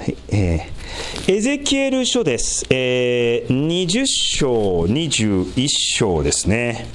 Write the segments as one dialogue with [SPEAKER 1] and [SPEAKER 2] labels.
[SPEAKER 1] エゼキエル書です。20章21章ですね。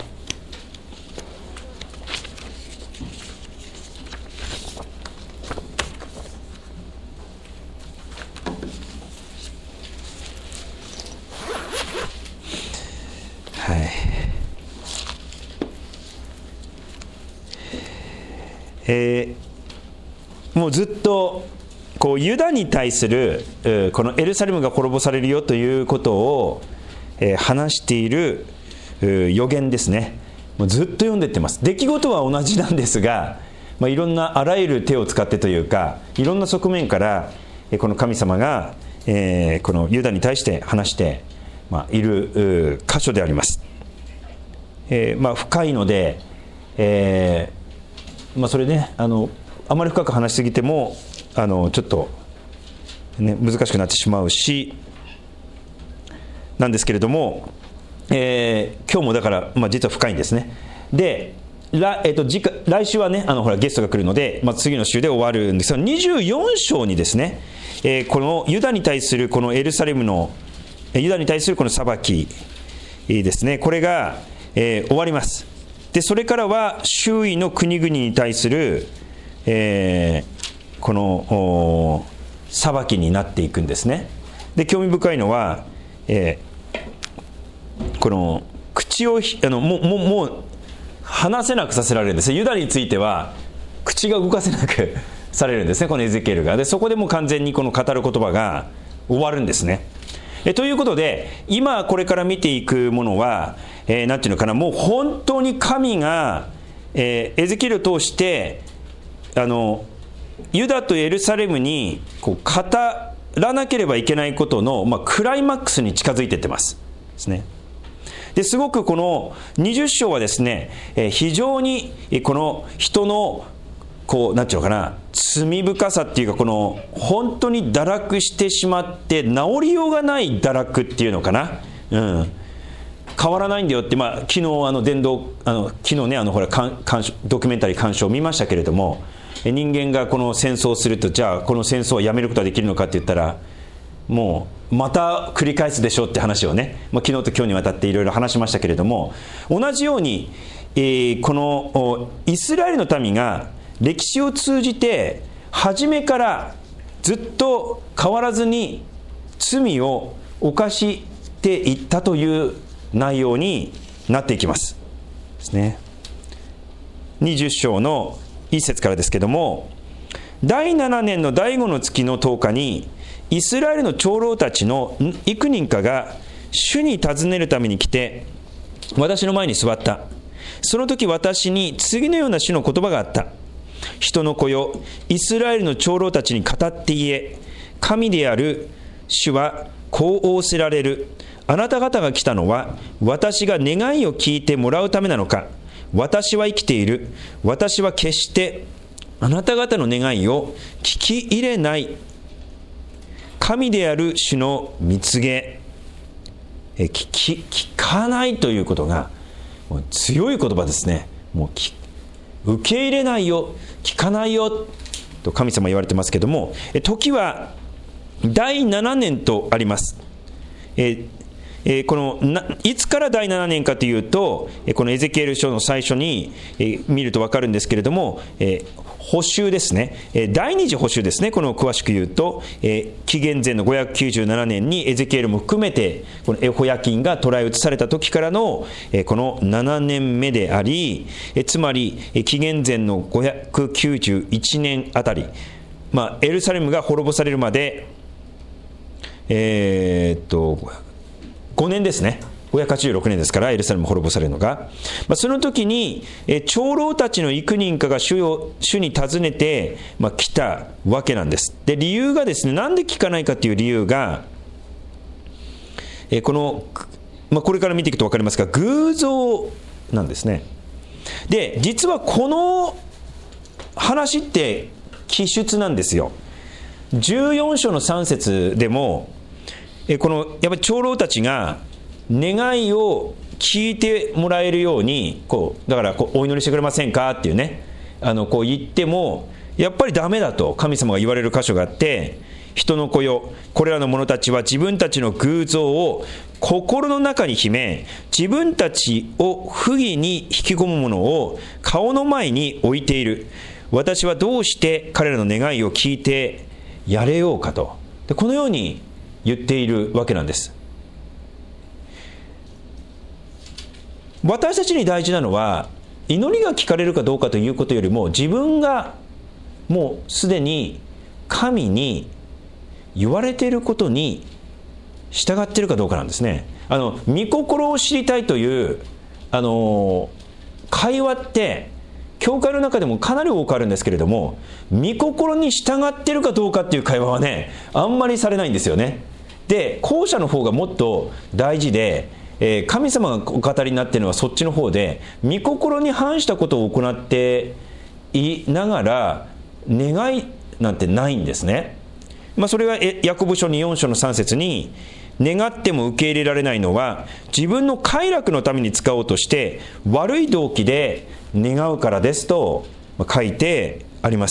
[SPEAKER 1] もうずっとこうユダに対するこのエルサレムが滅ぼされるよということを話している予言ですね。もうずっと読んでってます。出来事は同じなんですが、いろんなあらゆる手を使ってというか、いろんな側面からこの神様がこのユダに対して話している箇所であります。深いので、それね、あまり深く話しすぎてもちょっと、難しくなってしまうしなんですけれども、今日もだから、実は深いんですね。で、来週はね、ほらゲストが来るので、次の週で終わるんですが、24章にですね、このユダに対するこのエルサレムのユダに対するこの裁きですね、これが、終わります。でそれからは周囲の国々に対する、この裁きになっていくんですね。で興味深いのは、この口をもう話せなくさせられるんです。ユダについては口が動かせなくされるんですね、このエゼキエルが。でそこでもう完全にこの語る言葉が終わるんですね。ということで今これから見ていくものは、なんていうのかな、もう本当に神が、エゼキエルを通してユダとエルサレムにこう語らなければいけないことの、クライマックスに近づいていってますですね。ですごくこの20章はですね、非常にこの人のこうなんていうのかな、罪深さっていうか、この本当に堕落してしまって治りようがない堕落っていうのかな、変わらないんだよって、昨日昨日ね、ほらドキュメンタリー鑑賞を見ましたけれども、人間がこの戦争をすると、じゃあこの戦争をやめることはできるのかって言ったら、もうまた繰り返すでしょうって話をね、昨日と今日にわたっていろいろ話しましたけれども、同じように、このイスラエルの民が歴史を通じて初めからずっと変わらずに罪を犯していったという内容になっていきますですね。20章の1節からですけども、第7年の第5の月の10日にイスラエルの長老たちの幾人かが主に尋ねるために来て私の前に座った。その時私に次のような主の言葉があった。人の子よ、イスラエルの長老たちに語って言え。神である主はこう仰せられる。あなた方が来たのは私が願いを聞いてもらうためなのか。私は生きている。私は決してあなた方の願いを聞き入れない。神である主の蜜げ、聞かないということがもう強い言葉ですね。もう受け入れないよ、聞かないよと神様言われてますけども、時は第7年とあります。このいつから第7年かというと、このエゼキエル書の最初に見ると分かるんですけれども、補修ですね、第二次補修ですね。この詳しく言うと、紀元前の597年にエゼキエルも含めてこのエホヤキンが捕らえ移された時からのこの7年目であり、つまり紀元前の591年あたり、エルサレムが滅ぼされるまで5年ですね。586年ですから、エルサレム滅ぼされるのが、その時に長老たちの幾人かが主に尋ねて、来たわけなんです。で理由がですね、なんで聞かないかという理由が、これから見ていくと分かりますが、偶像なんですね。で実はこの話って奇出なんですよ。14章の3節でもこのやっぱり長老たちが願いを聞いてもらえるようにだからお祈りしてくれませんかっていうね、言ってもやっぱりダメだと神様が言われる箇所があって、 人の子よ、これらの者たちは自分たちの偶像を心の中に秘め、自分たちを不義に引き込むものを顔の前に置いている。私はどうして彼らの願いを聞いてやれようかと。でこのように言っているわけなんです。私たちに大事なのは、祈りが聞かれるかどうかということよりも、自分がもうすでに神に言われていることに従っているかどうかなんですね。御心を知りたいという会話って教会の中でもかなり多くあるんですけれども、御心に従っているかどうかっていう会話はね、あんまりされないんですよね。で、後者の方がもっと大事で、神様がお語りになっているのはそっちの方で、御心に反したことを行っていながら願いなんてないんですね。それがヤコブ書2、4章の3節に、願っても受け入れられないのは自分の快楽のために使おうとして悪い動機で願うからですと書いてあります。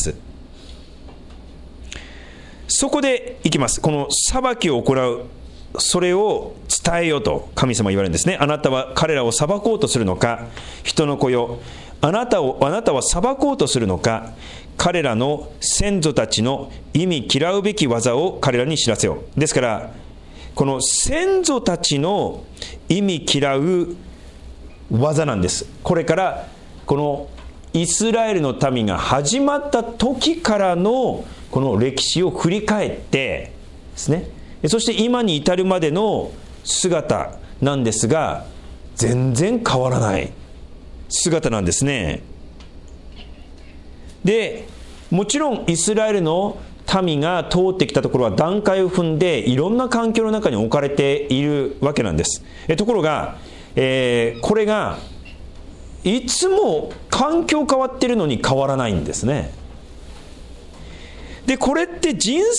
[SPEAKER 1] そこでいきます。この裁きを行う、それを伝えよと神様は言われるんですね。あなたは彼らを裁こうとするのか、人の子よ、あなたは裁こうとするのか、彼らの先祖たちの忌み嫌うべき技を彼らに知らせよう。ですからこの先祖たちの忌み嫌う技なんです。これからこのイスラエルの民が始まった時からのこの歴史を振り返ってですね、そして今に至るまでの姿なんですが、全然変わらない姿なんですね。で、もちろんイスラエルの民が通ってきたところは段階を踏んでいろんな環境の中に置かれているわけなんです。ところが、これがいつも環境変わってるのに変わらないんですね。で、これって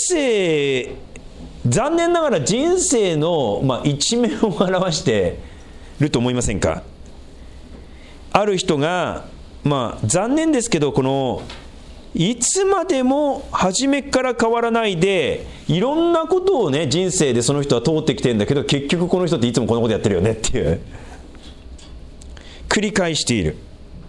[SPEAKER 1] 残念ながら人生の、一面を表していると思いませんか。ある人が、残念ですけど、このいつまでも初めから変わらないで、いろんなことをね、人生でその人は通ってきてるんだけど、結局この人っていつもこのことやってるよねっていう繰り返している。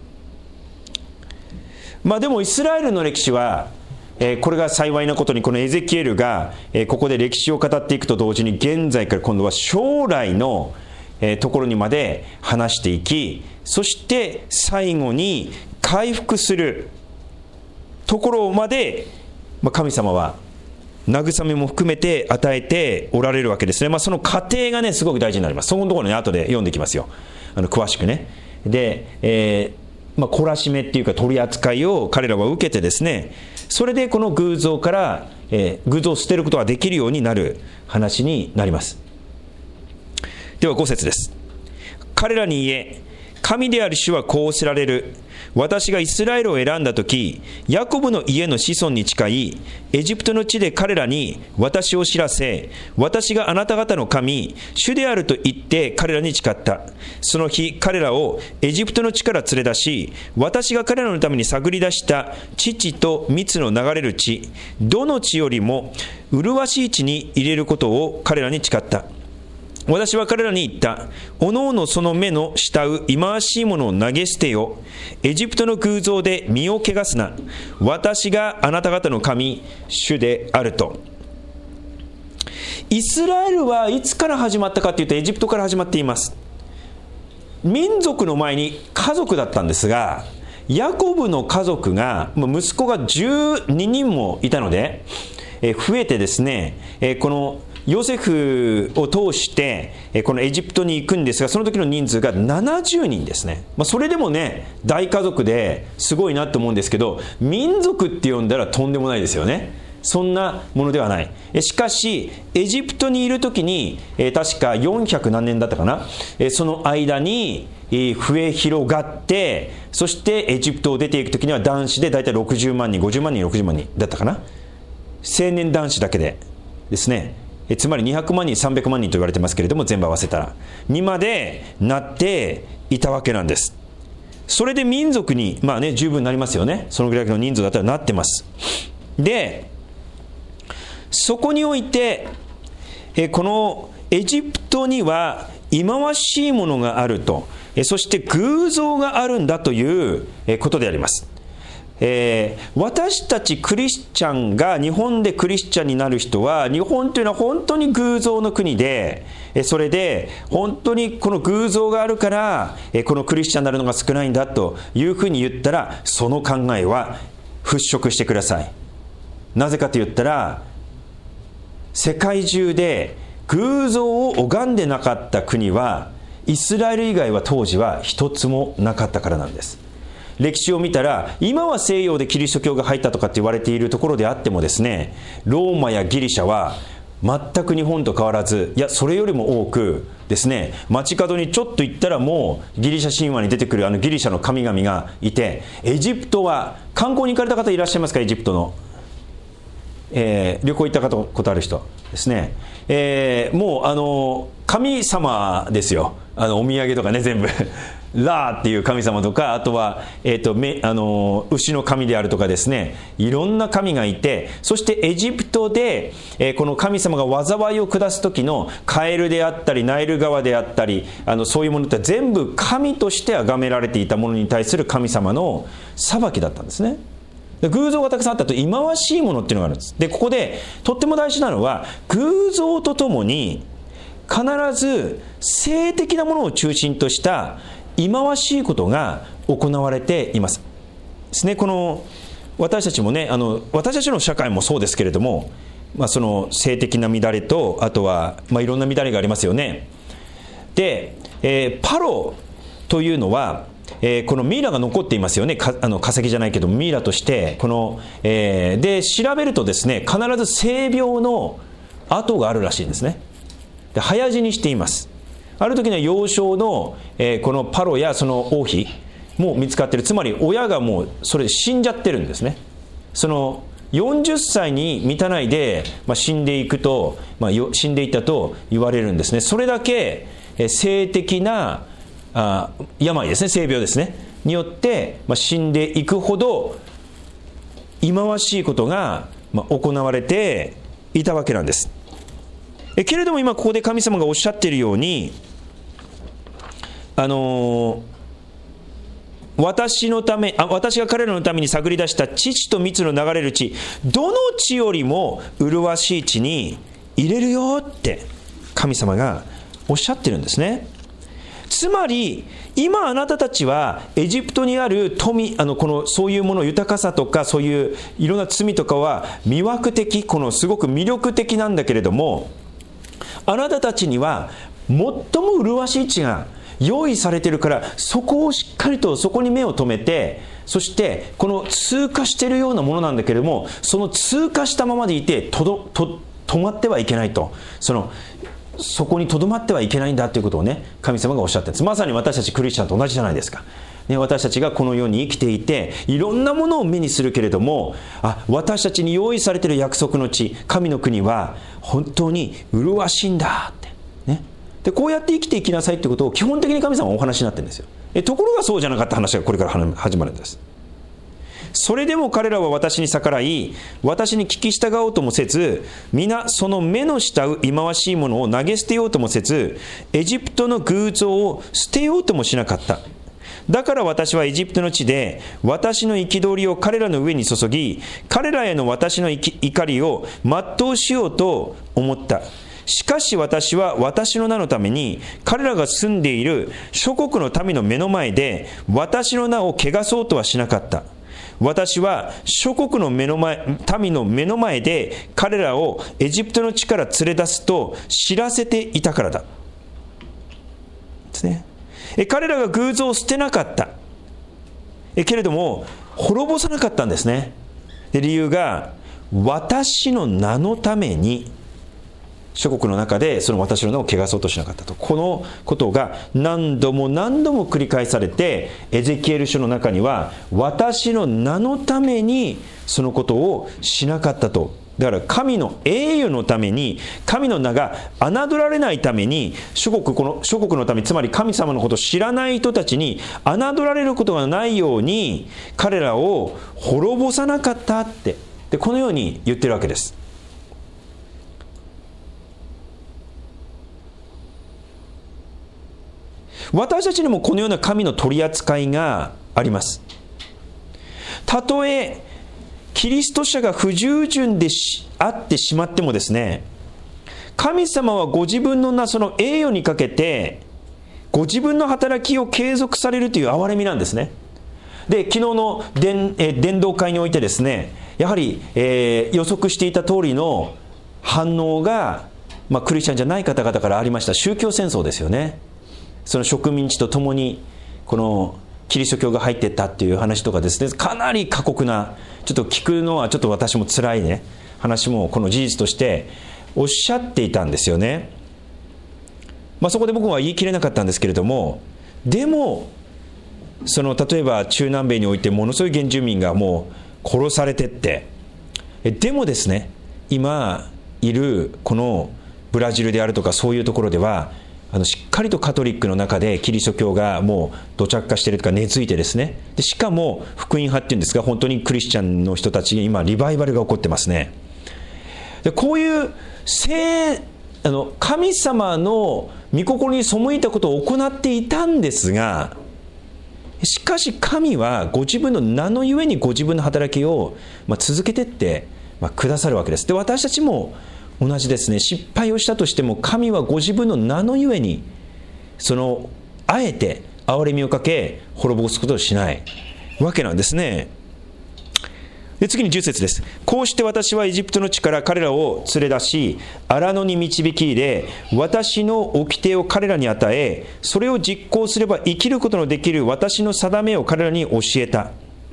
[SPEAKER 1] でもイスラエルの歴史は、これが幸いなことに、このエゼキエルが、ここで歴史を語っていくと同時に、現在から今度は将来の、ところにまで話していき、そして最後に回復するところまで、神様は慰めも含めて与えておられるわけですね。その過程がね、すごく大事になります。そこのところね、後で読んでいきますよ、詳しくね。で、懲らしめっていうか取り扱いを彼らは受けてですね、それでこの偶像から、偶像を捨てることができるようになる話になります。では5節です。彼らに言え、神である主はこうおっしゃられる。私がイスラエルを選んだとき、ヤコブの家の子孫に近いエジプトの地で彼らに私を知らせ、私があなた方の神、主であると言って彼らに誓った。その日、彼らをエジプトの地から連れ出し、私が彼らのために探り出した乳と蜜の流れる地、どの地よりも麗しい地に入れることを彼らに誓った。私は彼らに言った。おのおのその目の慕う忌まわしいものを投げ捨てよ。エジプトの偶像で身を汚すな。私があなた方の神、主であると。イスラエルはいつから始まったかというと、エジプトから始まっています。民族の前に家族だったんですが、ヤコブの家族が、息子が12人もいたので、増えてですね、このヨセフを通してこのエジプトに行くんですが、その時の人数が70人ですね。それでもね、大家族ですごいなと思うんですけど、民族って呼んだらとんでもないですよね。そんなものではない。しかしエジプトにいる時に、確か400何年だったかな、その間に増え広がって、そしてエジプトを出ていく時には男子でだいたい60万人50万人60万人だったかな、青年男子だけでですね、つまり200万人300万人と言われてますけれども、全部合わせたらにまでなっていたわけなんです。それで民族に十分なりますよね。そのぐらいの人数だったらなってます。で、 そこにおいて、このエジプトには忌まわしいものがあると、そして偶像があるんだということであります。私たちクリスチャンが日本でクリスチャンになる人は、日本というのは本当に偶像の国で、それで本当にこの偶像があるからこのクリスチャンになるのが少ないんだというふうに言ったら、その考えは払拭してください。なぜかと言ったら、世界中で偶像を拝んでなかった国はイスラエル以外は当時は一つもなかったからなんです。歴史を見たら、今は西洋でキリスト教が入ったとかって言われているところであってもですね、ローマやギリシャは全く日本と変わらず、いやそれよりも多くですね、街角にちょっと行ったらもうギリシャ神話に出てくるギリシャの神々がいて、エジプトは観光に行かれた方いらっしゃいますか？エジプトの、旅行行ったことある人ですね、もう神様ですよ。お土産とかね、全部ラーっていう神様とか、あとは、牛の神であるとかですね、いろんな神がいて、そしてエジプトで、この神様が災いを下す時のカエルであったりナイル川であったり、そういうものって全部神として崇められていたものに対する神様の裁きだったんですね。偶像がたくさんあったと忌まわしいものっていうのがあるんです。でここでとっても大事なのは、偶像とともに必ず性的なものを中心とした忌まわしいことが行われていますですね。この私たちもね、私たちの社会もそうですけれども、その性的な乱れと、あとは、いろんな乱れがありますよね。で、パロというのは、このミイラが残っていますよね。化石じゃないけどミイラとしてこの、で調べるとですね、必ず性病の跡があるらしいんですね。で早死にしています。ある時の幼少の、このパロやその王妃も見つかっている。つまり親がもうそれで死んじゃってるんですね。その40歳に満たないで、死んでいくと、死んでいったと言われるんですね。それだけ、性的な病ですね、性病ですねによって、死んでいくほど忌まわしいことが、行われていたわけなんです。けれども今ここで神様がおっしゃっているように、私が彼らのために探り出した乳と蜜の流れる地、どの地よりも麗しい地に入れるよって神様がおっしゃってるんですね。つまり今あなたたちはエジプトにある富、そういうもの、豊かさとかそういういろんな罪とかは魅惑的、すごく魅力的なんだけれども、あなたたちには最も麗しい地が用意されているから、そこをしっかりとそこに目を留めて、そしてこの通過しているようなものなんだけれども、その通過したままでいて止まってはいけないと、そこにとどまってはいけないんだということをね、神様がおっしゃっているんです。まさに私たちクリスチャンと同じじゃないですか、ね、私たちがこの世に生きていていろんなものを目にするけれども、私たちに用意されている約束の地、神の国は本当に麗しいんだってね。でこうやって生きていきなさいということを基本的に神様はお話になってるんですよ。ところがそうじゃなかった話がこれから始まるんです。それでも彼らは私に逆らい、私に聞き従おうともせず、皆その目の慕う忌まわしいものを投げ捨てようともせず、エジプトの偶像を捨てようともしなかった。だから私はエジプトの地で私の憤りを彼らの上に注ぎ、彼らへの私の怒りを全うしようと思った。しかし私は私の名のために彼らが住んでいる諸国の民の目の前で私の名を汚そうとはしなかった。私は諸国の民の目の前で彼らをエジプトの地から連れ出すと知らせていたからだですね。彼らが偶像を捨てなかったけれども滅ぼさなかったんですね。で理由が、私の名のために諸国の中でその私の名を汚そうとしなかったと。このことが何度も何度も繰り返されて、エゼキエル書の中には私の名のためにそのことをしなかったと。だから神の栄誉のために、神の名が侮られないために、この諸国のため、つまり神様のことを知らない人たちに侮られることがないように彼らを滅ぼさなかったって、でこのように言ってるわけです。 私たちにもこのような神の取り扱いがあります。たとえキリスト者が不従順であってしまってもですね、神様はご自分のその栄誉にかけてご自分の働きを継続されるという憐れみなんですね。で、昨日の伝道会においてですね、やはり、予測していた通りの反応が、クリスチャンじゃない方々からありました宗教戦争ですよね。その植民地とともにこのキリスト教が入っていったっていう話とかですね、かなり過酷な、ちょっと聞くのはちょっと私も辛いね話もこの事実としておっしゃっていたんですよね。そこで僕は言い切れなかったんですけれども、でも例えば中南米においてものすごい原住民がもう殺されてって、でもですね、今いるこのブラジルであるとかそういうところではしっかりとカトリックの中でキリスト教がもう土着化しているとか根付いてですね、でしかも福音派っていうんですが、本当にクリスチャンの人たちに今リバイバルが起こってますね。でこういう神様の御心に背いたことを行っていたんですが、しかし神はご自分の名のゆえにご自分の働きを続けていってくださるわけです。で、私たちも同じですね。失敗をしたとしても神はご自分の名のゆえにあえて憐れみをかけ滅ぼすことをしないわけなんですね。で、次に10節です。こうして私はエジプトの地から彼らを連れ出し、荒野に導き入れ、私の掟を彼らに与え、それを実行すれば生きることのできる私の定めを彼らに教えた。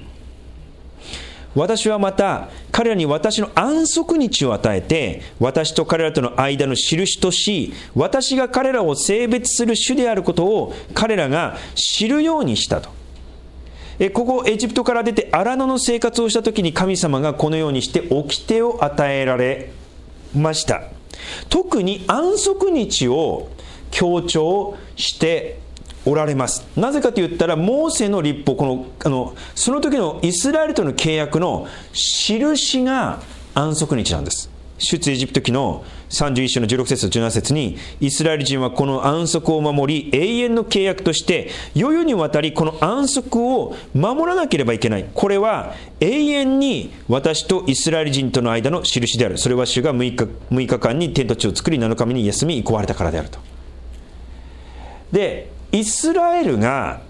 [SPEAKER 1] 私はまた彼らに私の安息日を与えて、私と彼らとの間の印とし、私が彼らを性別する主であることを彼らが知るようにしたと。ここエジプトから出て荒野の生活をした時に神様がこのようにして掟を与えられました。特に安息日を強調しておられます。なぜかと言ったら、モーセの律法、その時のイスラエルとの契約の印が安息日なんです。出エジプト記の31章の16節と17節に、イスラエル人はこの安息を守り、永遠の契約として世々にわたりこの安息を守らなければいけない。これは永遠に私とイスラエル人との間の印である。それは主が6日間に天と地を作り、7日目に休み憩われたからであると。で、イスラエルが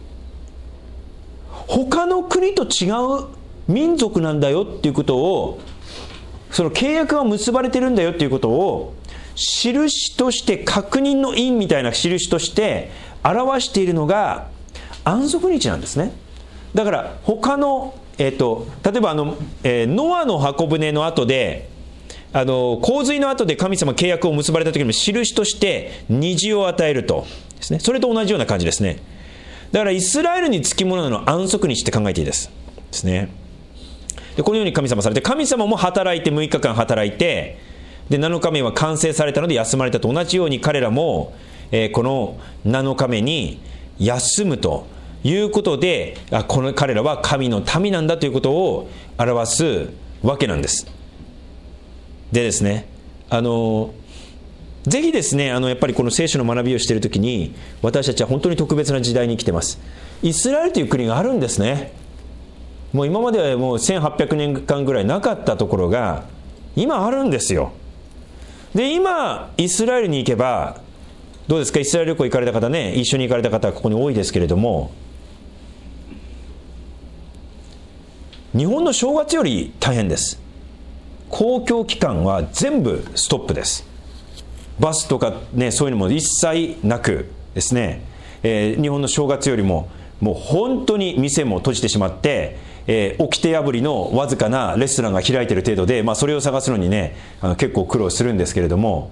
[SPEAKER 1] 他の国と違う民族なんだよっていうことを、その契約が結ばれてるんだよっていうことを印として、確認の印みたいな印として表しているのが安息日なんですね。だから他の、例えばノアの箱舟の後で洪水の後で神様契約を結ばれた時にも印として虹を与えるとですね。それと同じような感じですね。だからイスラエルにつきものの安息日って考えていいですね。で、このように神様されて、神様も働いて6日間働いて、で7日目は完成されたので休まれたと同じように、彼らも、この7日目に休むということで、彼らは神の民なんだということを表すわけなんです。でですね、ぜひですね、やっぱりこの聖書の学びをしているときに、私たちは本当に特別な時代に生きています。イスラエルという国があるんですね。もう今まではもう1800年間ぐらいなかったところが今あるんですよ。で、今イスラエルに行けばどうですか。イスラエル旅行行かれた方ね、一緒に行かれた方はここに多いですけれども、日本の正月より大変です。公共機関は全部ストップです。バスとかね、そういうのも一切なくですね、日本の正月よりももう本当に店も閉じてしまって、掟破りのわずかなレストランが開いている程度で、それを探すのにね、結構苦労するんですけれども、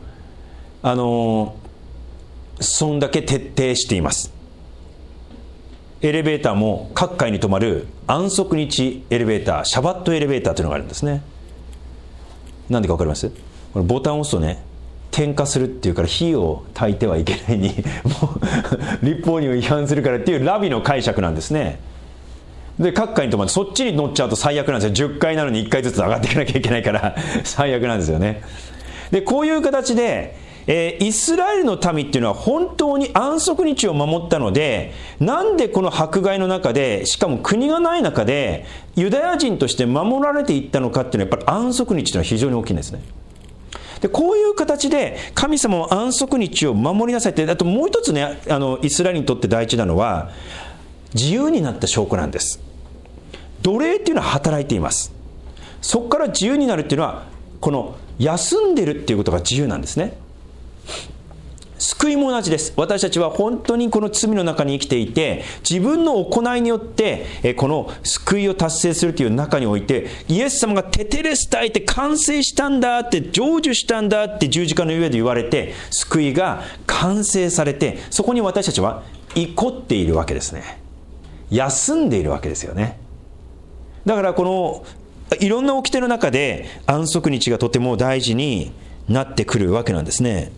[SPEAKER 1] そんだけ徹底しています。エレベーターも各階に止まる安息日エレベーター、シャバットエレベーターというのがあるんですね。なんでか分かります？これボタンを押すとね、点火するっていうから火を焚いてはいけないにもう律法に違反するからっていうラビの解釈なんですね。で、各階に止まって、そっちに乗っちゃうと最悪なんですよ。10階なのに1階ずつ上がっていかなきゃいけないから最悪なんですよね。で、こういう形でイスラエルの民っていうのは本当に安息日を守ったので、なんでこの迫害の中で、しかも国がない中でユダヤ人として守られていったのかっていうのは、やっぱり安息日というのは非常に大きいんですね。でこういう形で神様は安息日を守りなさいって。あともう一つね、イスラエルにとって大事なのは自由になった証拠なんです。奴隷っていうのは働いています。そこから自由になるっていうのは、この休んでるっていうことが自由なんですね。救いも同じです。私たちは本当にこの罪の中に生きていて、自分の行いによってこの救いを達成するという中において、イエス様がテテレスタイって完成したんだって、成就したんだって十字架の上で言われて、救いが完成されて、そこに私たちは怒っているわけですね。休んでいるわけですよね。だからこのいろんな掟の中で安息日がとても大事になってくるわけなんですね。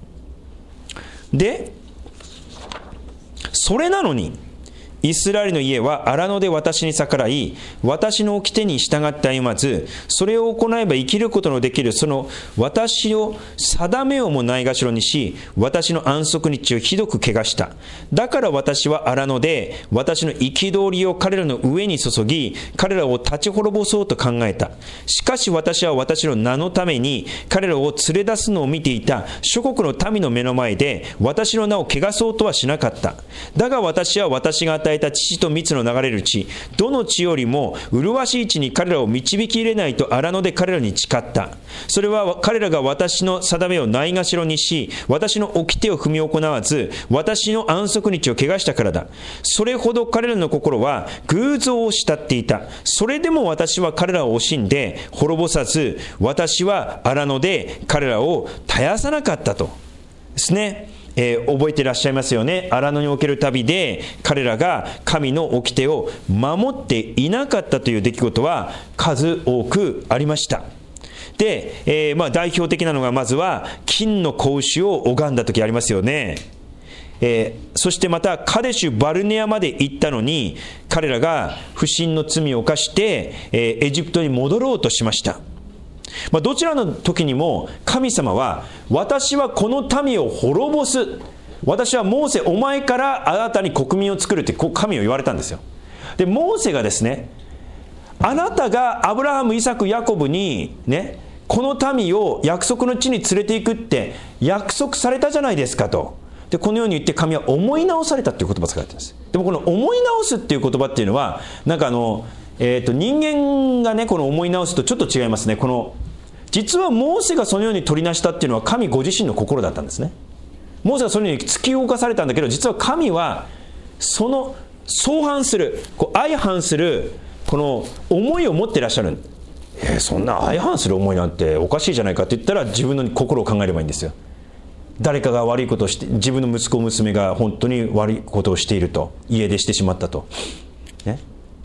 [SPEAKER 1] で、それなのにイスラエルの家は荒野で私に逆らい、私の掟に従って歩まず、それを行えば生きることのできるその私を定めをもないがしろにし、私の安息日をひどく汚した。だから私は荒野で私の憤りを彼らの上に注ぎ、彼らを立ち滅ぼそうと考えた。しかし私は私の名のために彼らを連れ出すのを見ていた諸国の民の目の前で私の名を汚そうとはしなかった。だが私は私が与えた乳と蜜の流れる地、どの地よりも麗しい地に彼らを導き入れないと荒野で彼らに誓った。それは彼らが私の定めをないがしろにし、私の掟を踏み行わず、私の安息日を汚したからだ。それほど彼らの心は偶像を慕っていた。それでも私は彼らを惜しんで滅ぼさず、私は荒野で彼らを絶やさなかったとですね。覚えていらっしゃいますよね。荒野における旅で彼らが神の掟を守っていなかったという出来事は数多くありました。で、代表的なのがまずは金の子牛を拝んだ時ありますよね。そしてまたカデシュバルネアまで行ったのに、彼らが不信の罪を犯してエジプトに戻ろうとしました。どちらの時にも神様は、私はこの民を滅ぼす、私はモーセお前から新たに国民を作るって神を言われたんですよ。でモーセがですね、あなたがアブラハムイサクヤコブにね、この民を約束の地に連れていくって約束されたじゃないですかと。でこのように言って神は思い直されたっていう言葉を使っています。でもこの思い直すっていう言葉っていうのは、なんか人間がね、この思い直すとちょっと違いますね。この実はモーセがそのように取りなしたっていうのは神ご自身の心だったんですね。モーセがそのように突き動かされたんだけど、実は神はその相反する、相反するこの思いを持っていらっしゃる。そんな相反する思いなんておかしいじゃないかって言ったら、自分の心を考えればいいんですよ。誰かが悪いことをして、自分の息子娘が本当に悪いことをしていると、家出してしまったと、ね、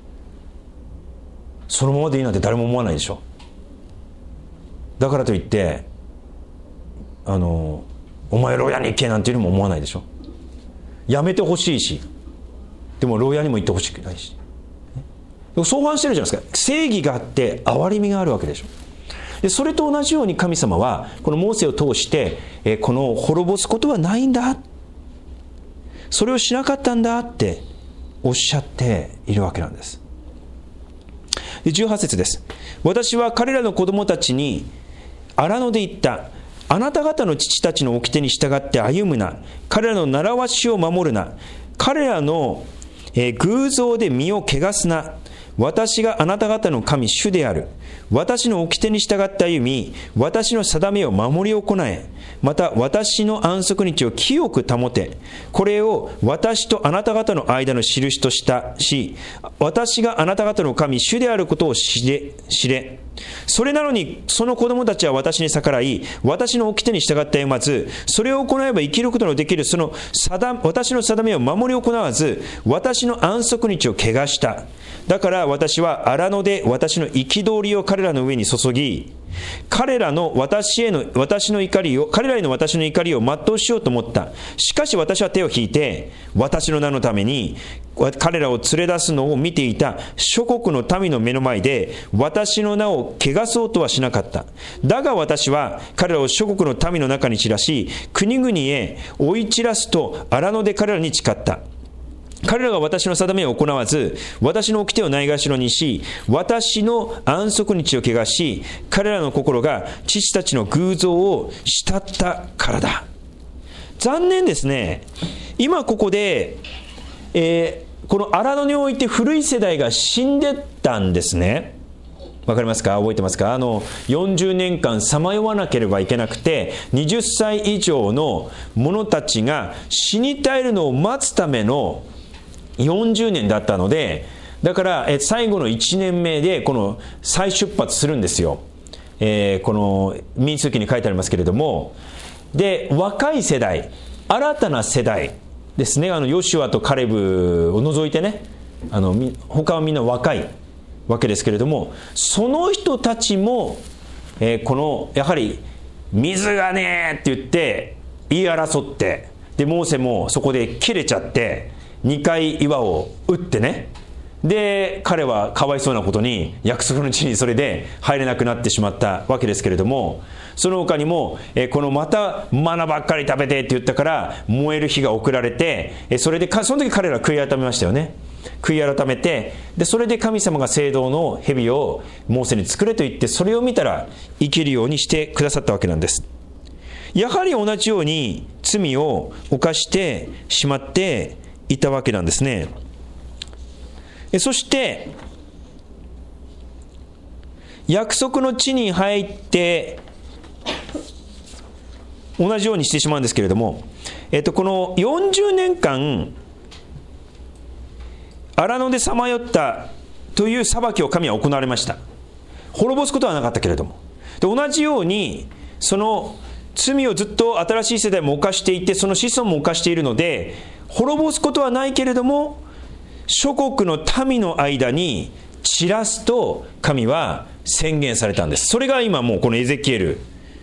[SPEAKER 1] そのままでいいなんて誰も思わないでしょ。だからといってお前牢屋に行けなんていうのも思わないでしょ。やめてほしいし、でも牢屋にも行ってほしくないし、相反してるじゃないですか。正義があって憐れみがあるわけでしょ。でそれと同じように神様はこのモーセを通してこの滅ぼすことはないんだ、それをしなかったんだっておっしゃっているわけなんです。で18節です。私は彼らの子供たちに荒野で言った。あなた方の父たちの掟に従って歩むな。彼らの習わしを守るな。彼らの偶像で身を汚すな。私があなた方の神主である。私の掟に従って歩み、私の定めを守り行え。また私の安息日を清く保て。これを私とあなた方の間の印としたし、私があなた方の神主であることを知れ。それなのにその子供たちは私に逆らい、私の掟に従って歩まず、それを行えば生きることのできるその私の定めを守り行わず、私の安息日を汚した。だから私は荒野で私の憤りを彼らの上に注ぎ、 彼らへの私の怒りを全うしようと思った。しかし私は手を引いて、私の名のために彼らを連れ出すのを見ていた諸国の民の目の前で私の名を汚そうとはしなかった。だが私は彼らを諸国の民の中に散らし、国々へ追い散らすと荒野で彼らに誓った。彼らが私の定めを行わず、私の掟をないがしろにし、私の安息日を汚し、彼らの心が父たちの偶像を慕ったからだ。残念ですね。今ここで、この荒野において古い世代が死んでったんですね。わかりますか？覚えてますか？40年間さまよわなければいけなくて、20歳以上の者たちが死に絶えるのを待つための40年だったので、だから最後の1年目でこの再出発するんですよ。この民数記に書いてありますけれども、で若い世代、新たな世代ですね。ヨシュアとカレブを除いてね、他はみんな若いわけですけれども、その人たちも、このやはり水がねって言って言い争って、でモーセもそこで切れちゃって2回岩を打ってね、で彼はかわいそうなことに約束の地にそれで入れなくなってしまったわけですけれども、その他にもこのまたマナばっかり食べてって言ったから燃える火が送られて、それでその時彼らは悔い改めましたよね。悔い改めて、でそれで神様が聖堂の蛇をモーセに作れと言って、それを見たら生きるようにしてくださったわけなんです。やはり同じように罪を犯してしまっていたわけなんですね。そして約束の地に入って同じようにしてしまうんですけれども、この40年間荒野でさまよったという裁きを神は行われました。滅ぼすことはなかったけれども、で同じようにその罪をずっと新しい世代も犯していて、その子孫も犯しているので滅ぼすことはないけれども、諸国の民の間に散らすと神は宣言されたんです。それが今もうこのエゼキエル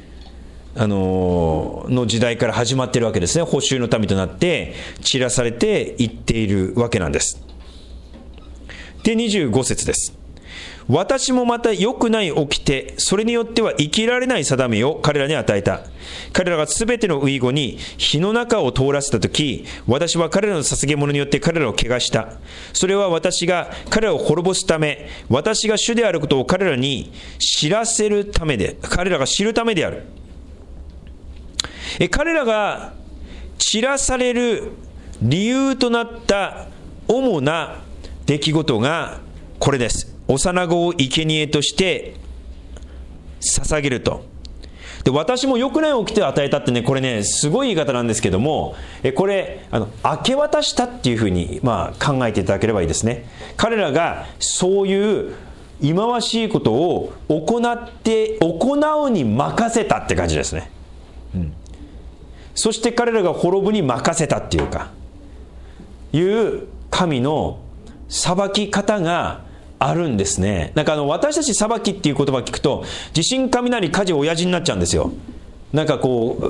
[SPEAKER 1] の時代から始まっているわけですね。捕囚の民となって散らされていっているわけなんです。で25節です。私もまた良くない掟、それによっては生きられない定めを彼らに与えた。彼らがすべての遺語に火の中を通らせたとき、私は彼らの捧げ物によって彼らを汚した。それは私が彼らを滅ぼすため、私が主であることを彼らに知らせるためで、彼らが知るためである。彼らが散らされる理由となった主な出来事がこれです。幼子を生贄として捧げると。で私も良くない掟を与えたってね、これねすごい言い方なんですけども、これ明け渡したっていうふうに、考えていただければいいですね。彼らがそういう忌まわしいことを行うに任せたって感じですね。そして彼らが滅ぶに任せたっていうか、いう神の裁き方があるんですね。なんか私たち裁きっていう言葉を聞くと、地震雷火事親父になっちゃうんですよ。なんか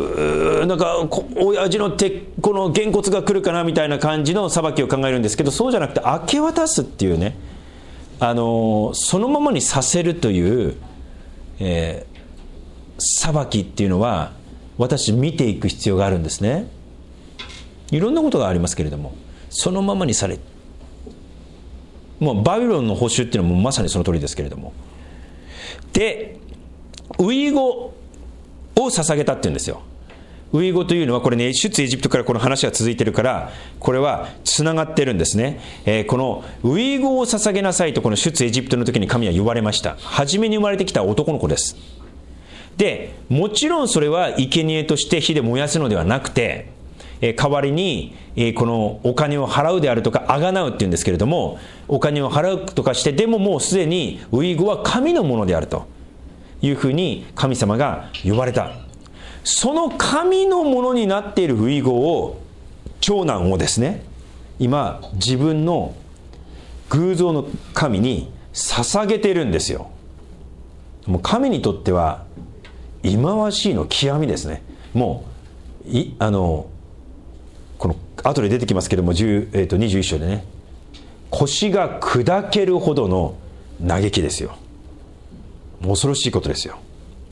[SPEAKER 1] 親父のこのげんこつが来るかなみたいな感じの裁きを考えるんですけど、そうじゃなくて明け渡すっていうね、そのままにさせるという、裁きっていうのは私見ていく必要があるんですね。いろんなことがありますけれども、そのままにされ、もうバビロンの捕囚っていうのもまさにその通りですけれども、で遺語を捧げたっていうんですよ。遺語というのはこれね、出エジプトからこの話が続いてるから、これはつながってるんですね。この遺語を捧げなさいと、この出エジプトの時に神は言われました。初めに生まれてきた男の子です。でもちろんそれは生贄として火で燃やすのではなくて、代わりにこのお金を払うであるとか、あがなうっていうんですけれども、お金を払うとかして、でももうすでに遺語は神のものであるというふうに神様が言われた。その神のものになっている遺語を、長男をですね、今自分の偶像の神に捧げているんですよ。 もう神にとっては忌まわしいの極みですね。もうこの後で出てきますけども、21章でね、腰が砕けるほどの嘆きですよ。恐ろしいことですよ。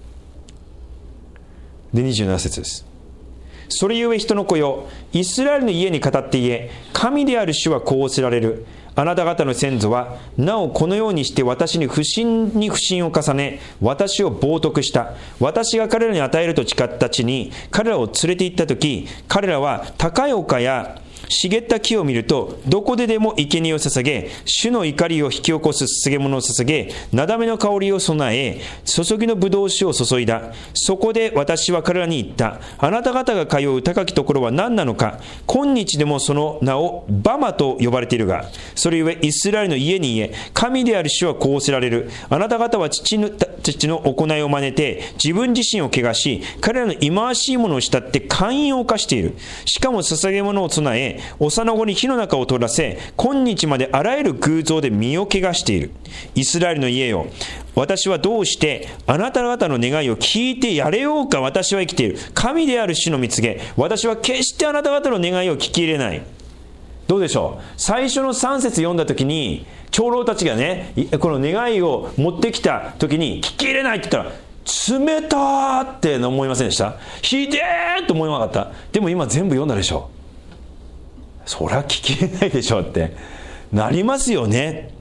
[SPEAKER 1] で、27節です。それゆえ人の子よ、イスラエルの家に語って言え、神である主はこうおせられる。あなた方の先祖はなおこのようにして私に不信に不信を重ね、私を冒涜した。私が彼らに与えると誓った地に彼らを連れて行ったとき、彼らは高い丘や茂った木を見るとどこででも生贄を捧げ、主の怒りを引き起こす捧げ物を捧げ、なだめの香りを備え、注ぎの葡萄酒を注いだ。そこで私は彼らに言った。あなた方が通う高きところは何なのか。今日でもその名をバマと呼ばれているが、それゆえイスラエルの家に言え、神である主はこうおせられる。あなた方は父の行いを真似て自分自身を汚し、彼らの忌まわしいものを慕って姦淫を犯している。しかも捧げ物を備え、幼子に火の中を通らせ、今日まであらゆる偶像で身を汚している。イスラエルの家よ、私はどうしてあなた方の願いを聞いてやれようか。私は生きている。神である主の蜜げ、私は決してあなた方の願いを聞き入れない。どうでしょう。最初の3節読んだ時に長老たちがね、この願いを持ってきた時に聞き入れないって言ったら、冷たーって思いませんでした？ひでーって思いなかった？でも今全部読んだでしょ。そりゃ聞き入れないでしょってなりますよね。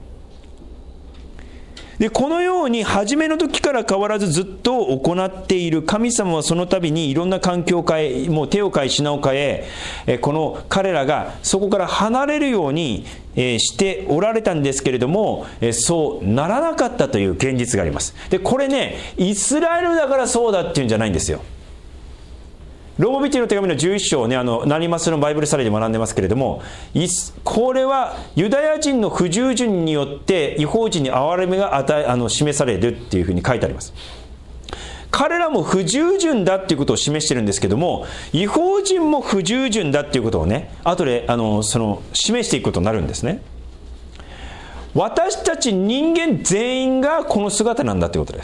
[SPEAKER 1] で、このように初めの時から変わらずずっと行っている神様は、その度にいろんな環境を変え、もう手を変え品を変え、この彼らがそこから離れるようにしておられたんですけれども、そうならなかったという現実があります。で、これね、イスラエルだからそうだっていうんじゃないんですよ。ローマ人の手紙の11章をね、ナニマスのバイブルスタディで学んでますけれども、これはユダヤ人の不従順によって異邦人に憐れみが示されるっていうふうに書いてあります。彼らも不従順だっていうことを示してるんですけども、異邦人も不従順だっていうことをね、後で示していくことになるんですね。私たち人間全員がこの姿なんだっていうことです。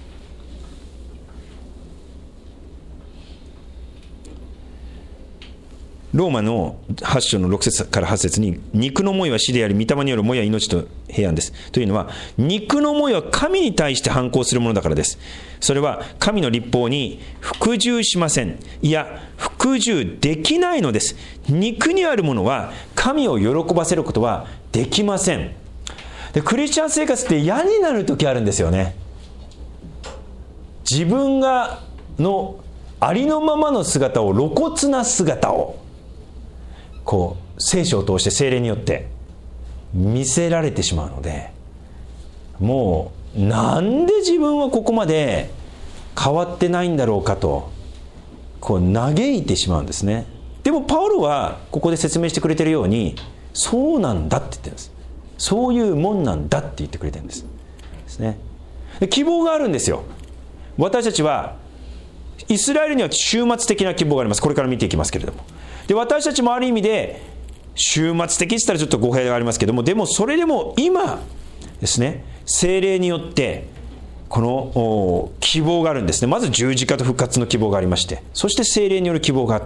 [SPEAKER 1] ローマの8章の6節から8節に、肉の思いは死であり、御霊による思いは命と平安です。というのは、肉の思いは神に対して反抗するものだからです。それは神の律法に服従しません。いや、服従できないのです。肉にあるものは神を喜ばせることはできません。で、クリスチャン生活って嫌になる時あるんですよね。自分がのありのままの姿を、露骨な姿をこう聖書を通して聖霊によって見せられてしまうので、もうなんで自分はここまで変わってないんだろうかとこう嘆いてしまうんですね。でもパウロはここで説明してくれているように、そうなんだって言ってるんです。そういうもんなんだって言ってくれてるんですね。で、希望があるんですよ。私たちはイスラエルには終末的な希望があります。これから見ていきますけれども、で、私たちもある意味で終末的って言ったらちょっと語弊がありますけども、でもそれでも今ですね、聖霊によってこの希望があるんですね。まず十字架と復活の希望がありまして、そして聖霊による希望があって、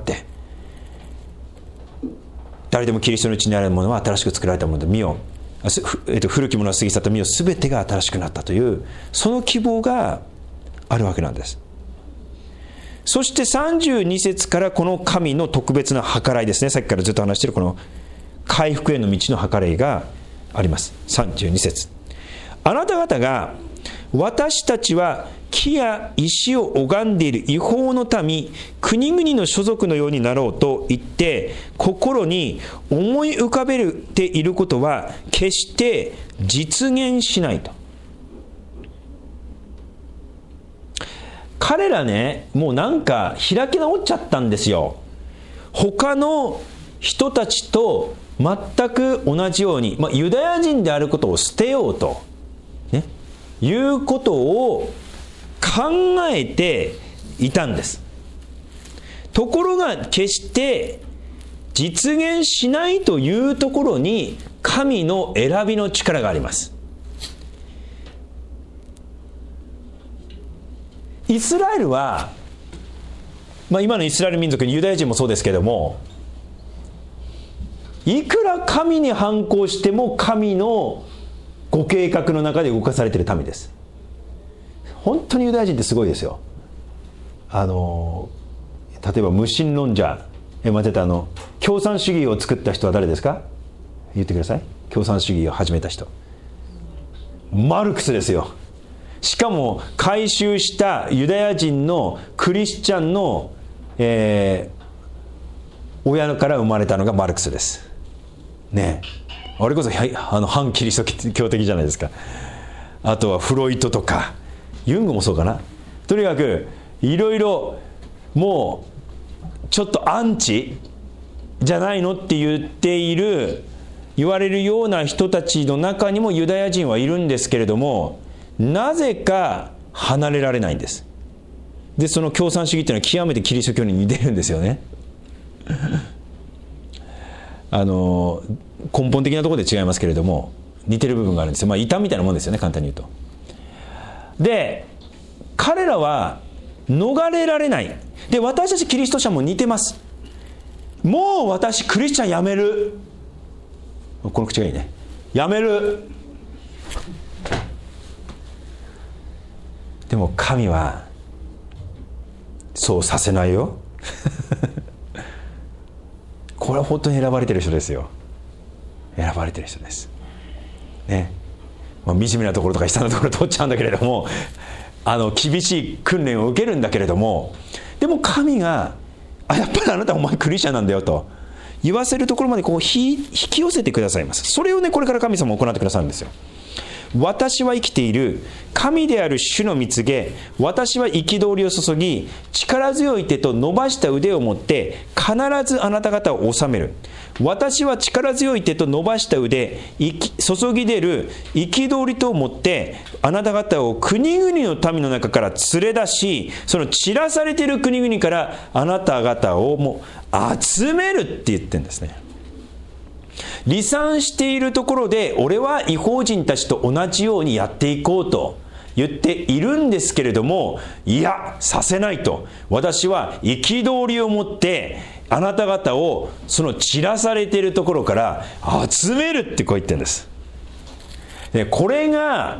[SPEAKER 1] 誰でもキリストのうちにあるものは新しく作られたもので、見よ、古きものは過ぎ去った、見よ、すべてが新しくなったという、その希望があるわけなんです。そして32節からこの神の特別な計らいですね。さっきからずっと話しているこの回復への道の計らいがあります。32節、あなた方が私たちは木や石を拝んでいる違法の民、国々の所属のようになろうと言って心に思い浮かべていることは決して実現しないと。彼らね、もうなんか開き直っちゃったんですよ。他の人たちと全く同じように、ユダヤ人であることを捨てようと、ね、いうことを考えていたんです。ところが決して実現しないというところに神の選びの力があります。 イスラエルは、今のイスラエル民族にユダヤ人もそうですけども、いくら神に反抗しても神のご計画の中で動かされている民です。本当にユダヤ人ってすごいですよ。例えば無神論者、共産主義を作った人は誰ですか？言ってください。共産主義を始めた人、マルクスですよ。しかも改宗したユダヤ人のクリスチャンの、親から生まれたのがマルクスですね。あれこそ反キリスト教的じゃないですか。あとはフロイトとかユングもそうかな。とにかくいろいろもうちょっとアンチじゃないのって言われるような人たちの中にもユダヤ人はいるんですけれども、なぜか離れられないんです。でその共産主義っていうのは極めてキリスト教に似てるんですよね。根本的なところで違いますけれども似てる部分があるんですよ。異端みたいなもんですよね、簡単に言うと。で彼らは逃れられない。で私たちキリスト者も似てます。もう私クリスチャンやめる、この口がいいね、やめる。でも神はそうさせないよ。これは本当に選ばれてる人ですよ。選ばれてる人ですね。惨めなところとか悲惨なところ通っちゃうんだけれども、厳しい訓練を受けるんだけれども、でも神がやっぱりあなたお前クリスチャンなんだよと言わせるところまで引き寄せてくださいます。それをね、これから神様も行ってくださるんですよ。私は生きている、神である主の見告げ、私は憤りを注ぎ、力強い手と伸ばした腕を持って必ずあなた方を治める。私は力強い手と伸ばした腕、注ぎ出る憤りとを持ってあなた方を国々の民の中から連れ出し、その散らされている国々からあなた方をもう集めるって言ってるんですね。離散しているところで俺は異邦人たちと同じようにやっていこうと言っているんですけれども、いやさせないと。私は憤りを持ってあなた方をその散らされているところから集めるってこう言ってるんです。でこれが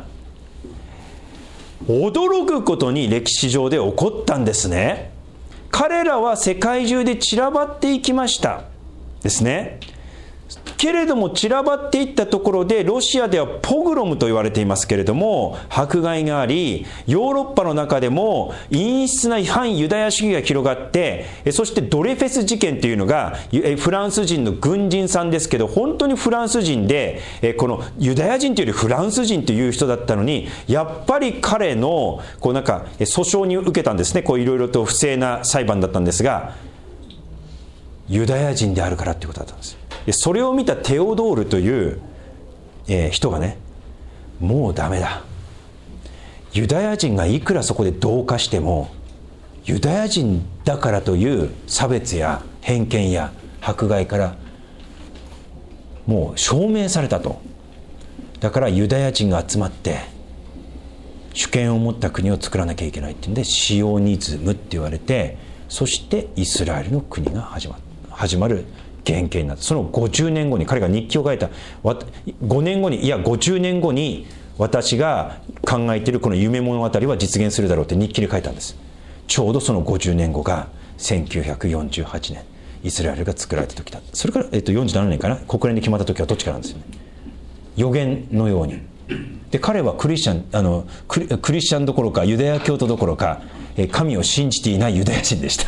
[SPEAKER 1] 驚くことに歴史上で起こったんですね。彼らは世界中で散らばっていきましたですね。けれども散らばっていったところで、ロシアではポグロムと言われていますけれども迫害があり、ヨーロッパの中でも陰湿な反ユダヤ主義が広がって、そしてドレフェス事件というのがフランス人の軍人さんですけど、本当にフランス人で、このユダヤ人というよりフランス人という人だったのに、やっぱり彼の訴訟に受けたんですね。いろいろと不正な裁判だったんですが、ユダヤ人であるからということだったんです。それを見たテオドールという、人がね、もうダメだ、ユダヤ人がいくらそこで同化してもユダヤ人だからという差別や偏見や迫害からもう証明されたと。だからユダヤ人が集まって主権を持った国を作らなきゃいけないっていうんで、シオニズムって言われて、そしてイスラエルの国が始まる原型になった。その50年後に彼が日記を書いた。5年後に、いや50年後に私が考えているこの夢物語は実現するだろうって日記に書いたんです。ちょうどその50年後が1948年イスラエルが作られた時だ。それから、47年かな、国連で決まった時はどっちかなんですよね。予言のように。で彼はクリスチャンどころかユダヤ教徒どころか神を信じていないユダヤ人でした。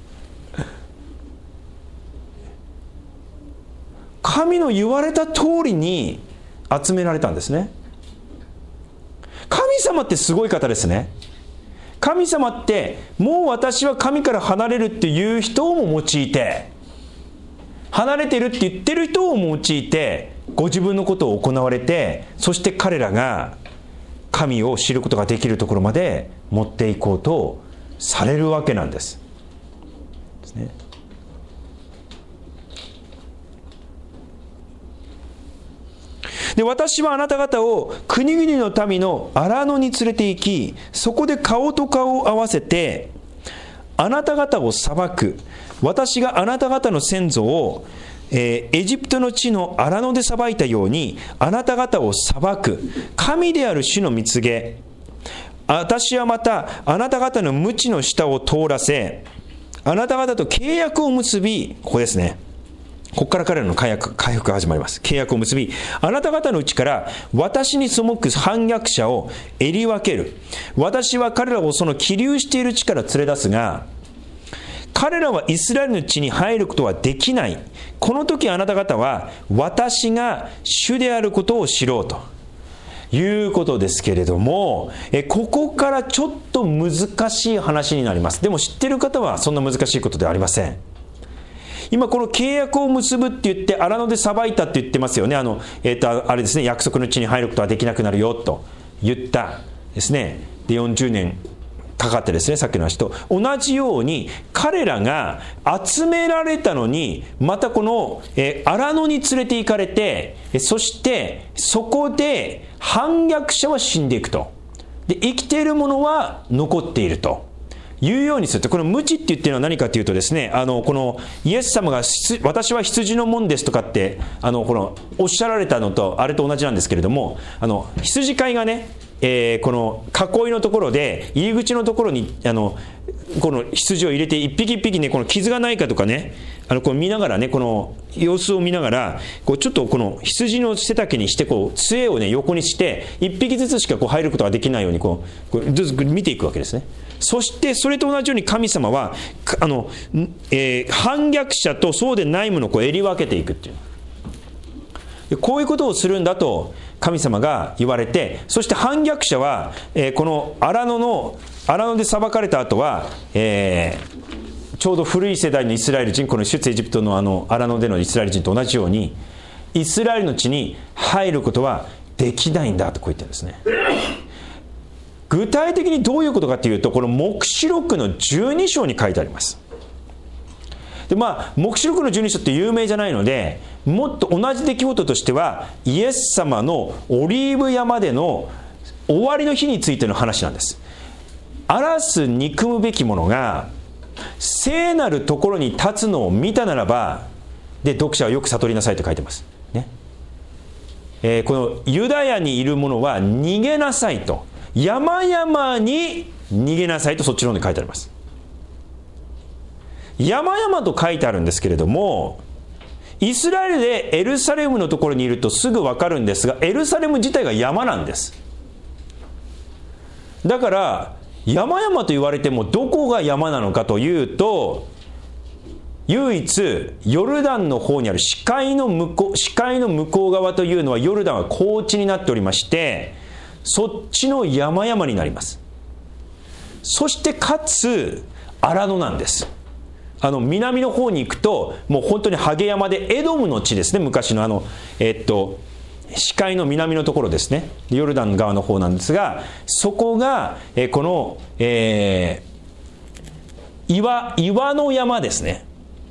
[SPEAKER 1] 神の言われた通りに集められたんですね。神様ってすごい方ですね。神様ってもう私は神から離れるっていう人をも用いて、離れてるって言ってる人を用いてご自分のことを行われて、そして彼らが神を知ることができるところまで持っていこうとされるわけなんです。ですね。 で、私はあなた方を国々の民の荒野に連れて行き、そこで顔と顔を合わせてあなた方を裁く。私があなた方の先祖をエジプトの地の荒野で裁いたようにあなた方を裁く。神である主の蜜げ。私はまたあなた方の無知の下を通らせ、あなた方と契約を結び、ここですね。ここから彼らの回復が始まります。契約を結び、あなた方のうちから私に背く反逆者を襟分ける。私は彼らをその起立している地から連れ出すが、彼らはイスラエルの地に入ることはできない。この時あなた方は私が主であることを知ろうということですけれども、ここからちょっと難しい話になります。でも知っている方はそんな難しいことではありません。今この契約を結ぶって言って荒野で裁いたって言ってますよね。あれですね、約束の地に入ることはできなくなるよと言ったですね。で40年かかってですね、さっきの話と同じように彼らが集められたのにまたこの荒野に連れて行かれて、そしてそこで反逆者は死んでいくと。で生きているものは残っているというようにすると、この無知って言ってるのは何かというとですね、このイエス様が私は羊の門ですとかってこのおっしゃられたのとあれと同じなんですけれども、羊飼いがね、この囲いのところで入り口のところにこの羊を入れて一匹一匹ね、この傷がないかとかね、こう見ながらね、この様子を見ながらこうちょっとこの羊の背丈にしてこう杖をね横にして一匹ずつしかこう入ることができないようにこうずつ見ていくわけですね。そしてそれと同じように神様は反逆者とそうでないものをこう襟分けていくっていう、こういうことをするんだと神様が言われて、そして反逆者は、この荒野で裁かれた後は、ちょうど古い世代のイスラエル人、この出エジプトの荒野でのイスラエル人と同じようにイスラエルの地に入ることはできないんだとこう言ってるんですね。具体的にどういうことかというと、この黙示録の12章に書いてあります。で黙示録の12章って有名じゃないので、もっと同じ出来事としてはイエス様のオリーブ山での終わりの日についての話なんです。荒らす憎むべきものが聖なるところに立つのを見たならば、で読者はよく悟りなさいと書いてます、ね。このユダヤにいる者は逃げなさいと、山々に逃げなさいとそっちの方に書いてあります。山々と書いてあるんですけれども、イスラエルでエルサレムのところにいるとすぐ分かるんですが、エルサレム自体が山なんです。だから山々と言われてもどこが山なのかというと、唯一ヨルダンの方にある視界の向こう側というのはヨルダンは高地になっておりまして、そっちの山々になります。そしてかつ荒野なんです。南の方に行くともう本当にハゲ山でエドムの地ですね。昔の視界の南のところですね。ヨルダン側の方なんですが、そこがこの、岩の山ですね。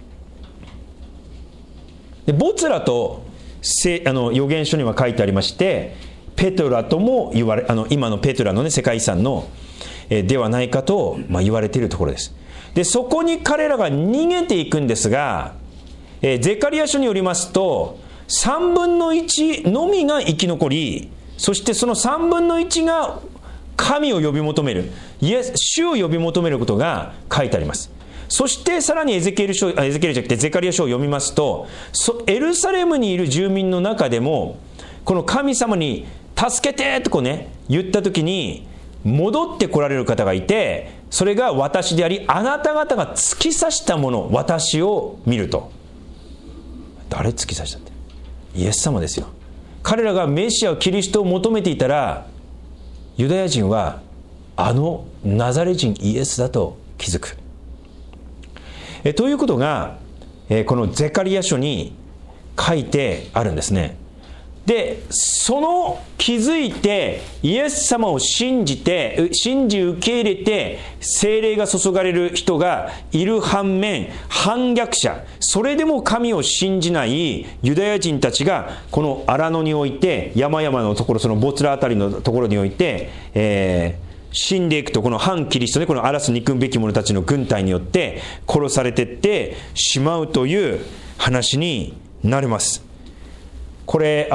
[SPEAKER 1] でボツラと預言書には書いてありまして、ペトラとも言われ今のペトラの、ね、世界遺産のではないかと、言われているところです。でそこに彼らが逃げていくんですが、ゼカリヤ書によりますと3分の1のみが生き残り、そしてその3分の1が神を呼び求める、主を呼び求めることが書いてあります。そしてさらにゼカリヤ書を読みますと、エルサレムにいる住民の中でもこの神様に助けてとこうね言った時に戻ってこられる方がいて、それが私であり、あなた方が突き刺したもの、私を見ると。誰突き刺したって？イエス様ですよ。彼らがメシアをキリストを求めていたら、ユダヤ人はナザレ人イエスだと気づく。ということがこのゼカリヤ書に書いてあるんですね。 でその気づいてイエス様を信じ受け入れて聖霊が注がれる人がいる反面、反逆者、それでも神を信じないユダヤ人たちがこの荒野において、山々のところ、そのボツラあたりのところにおいて、死んでいくと、この反キリストでこの荒らす憎むべき者たちの軍隊によって殺されていってしまうという話になります。これ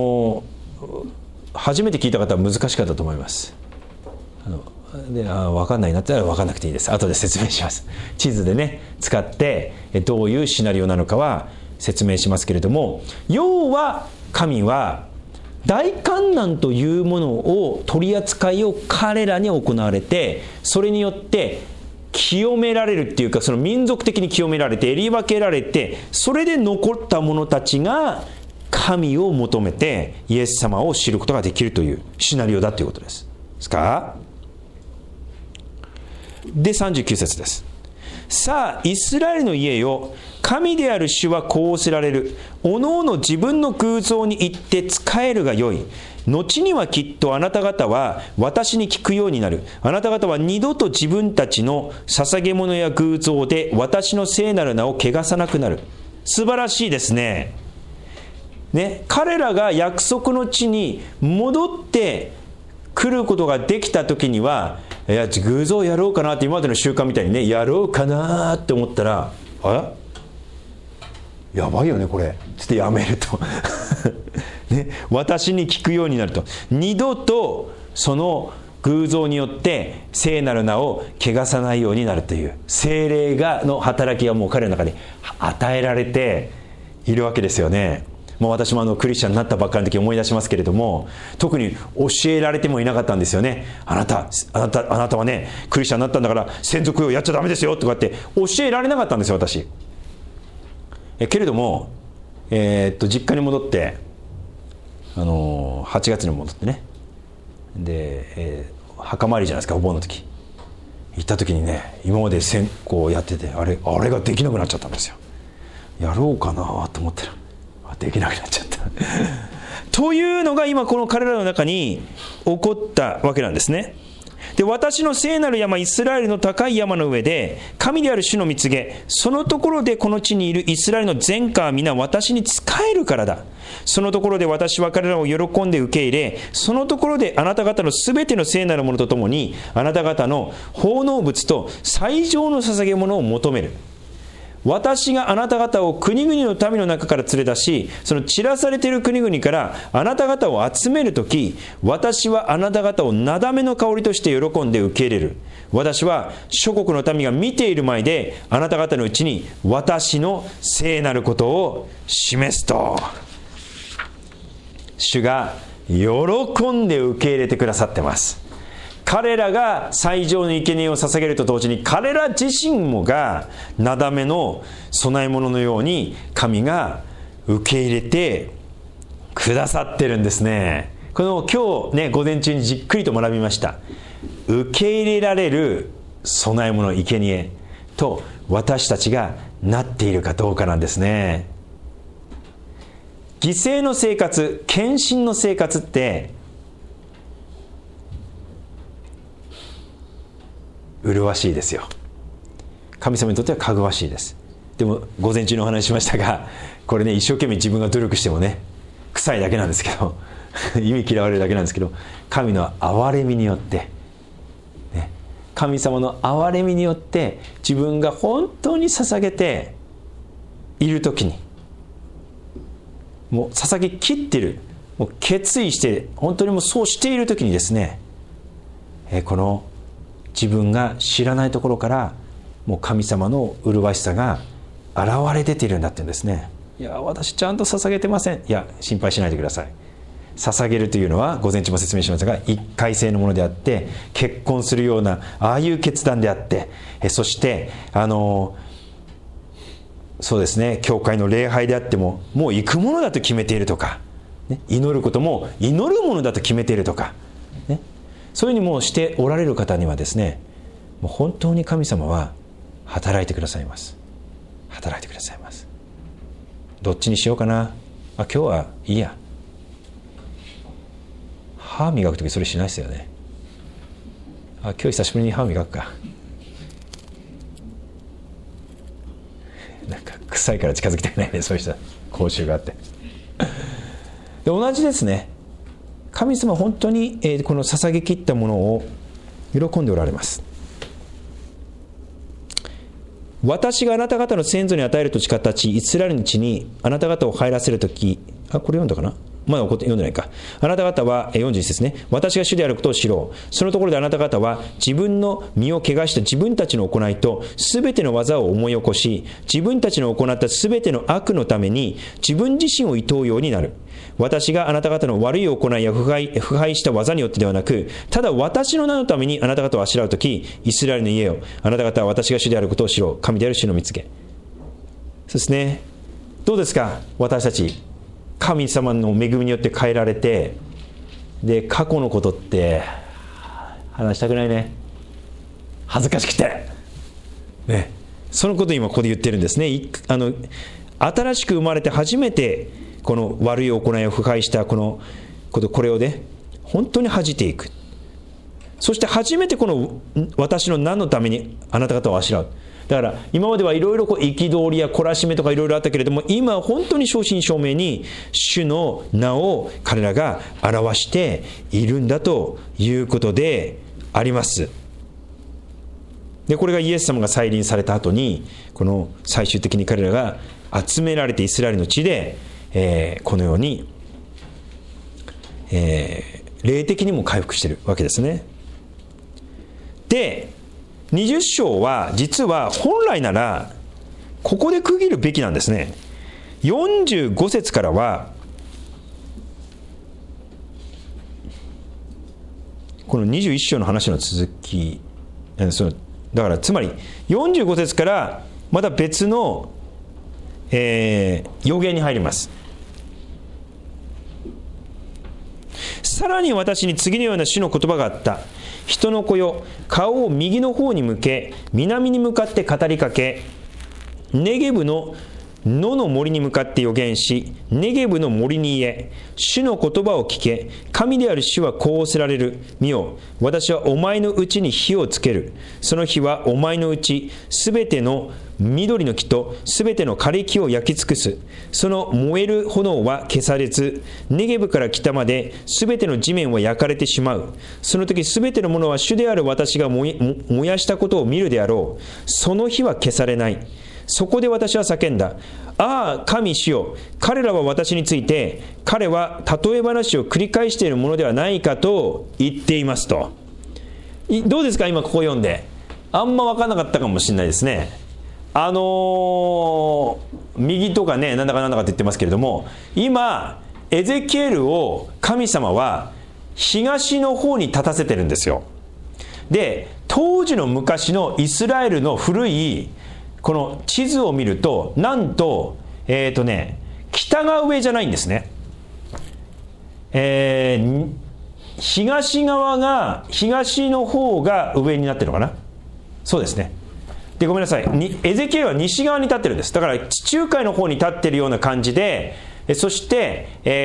[SPEAKER 1] 初めて聞いた方は難しかったと思います。分かんないなったら分かんなくていいです。後で説明します。地図でね使ってどういうシナリオなのかは説明しますけれども、要は神は大観難というものを取り扱いを彼らに行われて、それによって清められるっていうか、その民族的に清められて、えり分けられて、それで残った者たちが神を求めてイエス様を知ることができるというシナリオだということですか。で39節です。さあイスラエルの家よ、神である主はこうおせられる。おのおの自分の偶像に行って仕えるがよい。後にはきっとあなた方は私に聞くようになる。あなた方は二度と自分たちの捧げ物や偶像で私の聖なる名を汚さなくなる。素晴らしいですね。彼らが約束の地に戻って来ることができた時には、いや偶像やろうかなって今までの習慣みたいにね、やろうかなって思ったら、やばいよねこれつってやめると、私に聞くようになると、二度とその偶像によって聖なる名を汚さないようになるという聖霊の働きがもう彼の中で与えられているわけですよね。もう私もクリスチャンになったばっかりの時思い出しますけれども、特に教えられてもいなかったんですよね。あなたはねクリスチャンになったんだから先祖供養やっちゃダメですよとかって教えられなかったんですよ私。けれども、実家に戻って、8月に戻ってね、で、墓参りじゃないですか、お盆の時行った時にね、今まで線香やっててあれができなくなっちゃったんですよ。やろうかなと思ったらできなくなっちゃったというのが今この彼らの中に起こったわけなんですね。で、私の聖なる山イスラエルの高い山の上で神である主の御告げ、そのところでこの地にいるイスラエルの全家は皆私に仕えるからだ。そのところで私は彼らを喜んで受け入れ、そのところであなた方のすべての聖なるものとともにあなた方の奉納物と最上の捧げ物を求める。私があなた方を国々の民の中から連れ出し、その散らされている国々からあなた方を集めるとき、私はあなた方をなだめの香りとして喜んで受け入れる。私は諸国の民が見ている前であなた方のうちに私の聖なることを示すと。主が喜んで受け入れてくださってます。彼らが最上の生贄を捧げると同時に、彼ら自身もがなだめの供え物のように神が受け入れてくださってるんですね。この今日ね、午前中にじっくりと学びました。受け入れられる供え物、生贄と私たちがなっているかどうかなんですね。犠牲の生活、献身の生活って麗しいですよ。神様にとってはかぐわしいです。でも午前中にお話ししましたが、これね、一生懸命自分が努力してもね臭いだけなんですけど意味嫌われるだけなんですけど、神の憐れみによって、ね、神様の憐れみによって自分が本当に捧げている時に、もう捧げきってる、もう決意して本当にもうそうしている時にですね、この自分が知らないところからもう神様の麗しさが現れ出ているんだって言うんですね。いや私ちゃんと捧げてません。いや心配しないでください。捧げるというのは午前中も説明しましたが一回性のものであって、結婚するようなああいう決断であって、そしてそうですね、教会の礼拝であってももう行くものだと決めているとか、ね、祈ることも祈るものだと決めているとか、ね、そういうふうにもうしておられる方にはですね、もう本当に神様は働いてくださいます。働いてくださいます。どっちにしようかな、今日はいいや、 歯磨くときそれしないですよね。今日久しぶりに歯磨くか。なんか臭いから近づきたくないね、そういう人は口臭があって。で同じですね。神様は本当に、この捧げきったものを喜んでおられます。私があなた方の先祖に与えると誓った地、イスラエルの地にあなた方を入らせるとき、これ読んだかな、まだ読んでないか。あなた方は、41ですね。私が主であることを知ろう。そのところであなた方は自分の身を汚した自分たちの行いとすべての技を思い起こし、自分たちの行ったすべての悪のために自分自身を厭うようになる。私があなた方の悪い行いや腐敗した技によってではなく、ただ私の名のためにあなた方をあしらうとき、イスラエルの家よ、あなた方は私が主であることを知ろう。神である主の見つけ。そうですね。どうですか、私たち神様の恵みによって変えられて、で過去のことって話したくないね。恥ずかしくてね。そのことを今ここで言ってるんですね。新しく生まれて初めてこの悪い行いを腐敗したこれをね、本当に恥じていく。そして初めてこの私の名のためにあなた方をあしらう。だから今まではいろいろ憤りや懲らしめとかいろいろあったけれども、今は本当に正真正銘に主の名を彼らが表しているんだということであります。でこれがイエス様が再臨された後に、この最終的に彼らが集められてイスラエルの地で、このように、霊的にも回復しているわけですね。で20章は実は本来ならここで区切るべきなんですね。45節からはこの21章の話の続き、だからつまり45節からまた別の、予言に入ります。さらに私に次のような主の言葉があった。人の子よ、顔を右の方に向け、南に向かって語りかけ、ネゲブの野の森に向かって予言し、ネゲブの森に言え、主の言葉を聞け、神である主はこう仰せられる。見よ、私はお前のうちに火をつける。その火はお前のうち、すべての緑の木とすべての枯れ木を焼き尽くす。その燃える炎は消されず、ネゲブから北まですべての地面は焼かれてしまう。その時すべてのものは主である私が燃やしたことを見るであろう。その火は消されない。そこで私は叫んだ。ああ、神主よ、彼らは私について、彼は例え話を繰り返しているものではないかと言っていますと。どうですか、今ここ読んで。あんま分からなかったかもしれないですね。右とかね、なんだかなんだかって言ってますけれども、今エゼキエルを神様は東の方に立たせてるんですよ。で当時の昔のイスラエルの古いこの地図を見ると、なんと北が上じゃないんですね。東側が、東の方が上になってるのかな。そうですね。でごめんなさい、エゼキエルは西側に立ってるんです。だから地中海の方に立ってるような感じで、そして、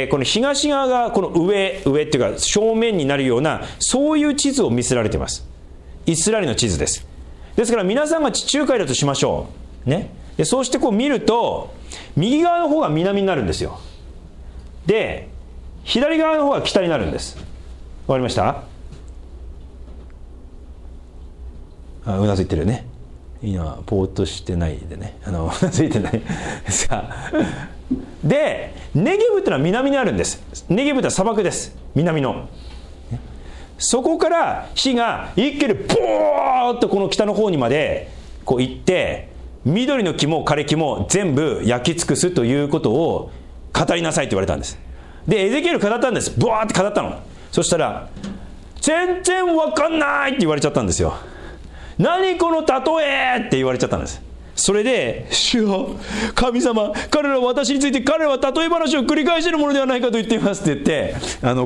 [SPEAKER 1] この東側がこの上っていうか正面になるような、そういう地図を見せられています。イスラエルの地図です。ですから皆さんが地中海だとしましょうね。でそうしてこう見ると、右側の方が南になるんですよ。で左側の方が北になるんです。わかりました？うなずいてるね。今ポーっとしてないでね、うなずいてないさあでネゲブってのは南にあるんです。ネゲブってのは砂漠です、南の。そこから火が一気にボーッとこの北の方にまでこう行って、緑の木も枯れ木も全部焼き尽くすということを語りなさいと言われたんです。でエゼキエル語ったんです。ボーって語ったの。そしたら全然わかんないって言われちゃったんですよ。何この例えって言われちゃったんです。それで主よ神様、彼らは私について、彼らは例え話を繰り返しているものではないかと言っていますって言って、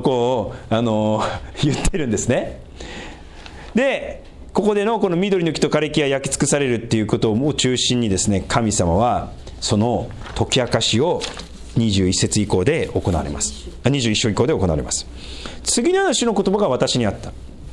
[SPEAKER 1] 言ってるんですね。でここでのこの緑の木と枯れ木が焼き尽くされるっていうことを中心にですね、神様はその解き明かしを 21節以降で行われます。21章以降で行われます。次のような主の言葉が私にあった。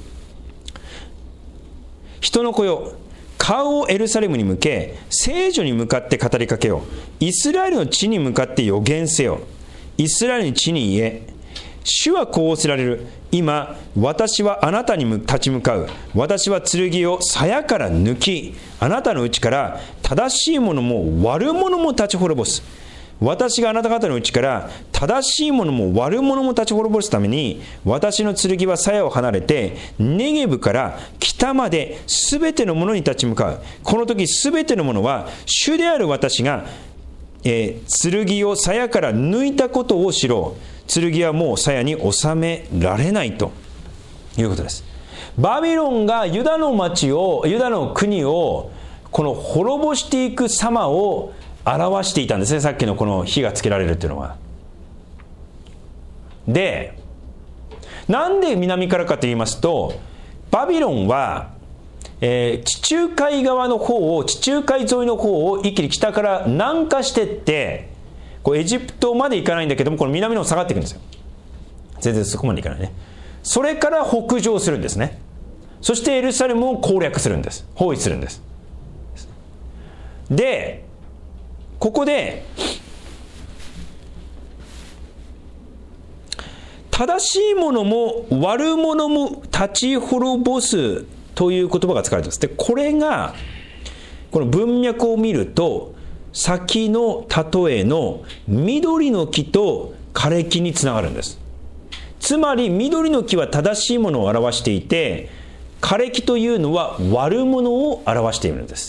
[SPEAKER 1] 人の子よ、顔をエルサレムに向け、聖女に向かって語りかけよう。イスラエルの地に向かって予言せよ。イスラエルの地に言え。主はこう仰せられる。今、私はあなたに立ち向かう。私は剣を鞘から抜き、あなたのうちから正しいものも悪者も立ち滅ぼす。私があなた方のうちから正しいものも悪者も立ち滅ぼすために、私の剣は鞘を離れてネゲブから北まで全てのものに立ち向かう。この時全てのものは主である私が、剣を鞘から抜いたことを知ろう。剣はもう鞘に収められないということです。バビロンがユダの町を、ユダの国をこの滅ぼしていく様を表していたんですね。さっきのこの火がつけられるっていうのは。で、なんで南からかと言いますと、バビロンは、地中海側の方を、地中海沿いの方を一気に北から南下していって、こうエジプトまで行かないんだけども、この南の方下がっていくんですよ。全然そこまで行かないね。それから北上するんですね。そしてエルサレムを攻略するんです。包囲するんです。で、ここで正しいものも悪者も立ち滅ぼすという言葉が使われています。で、これがこの文脈を見ると、先の例えの緑の木と枯れ木につながるんです。つまり緑の木は正しいものを表していて、枯れ木というのは悪者を表しているんです。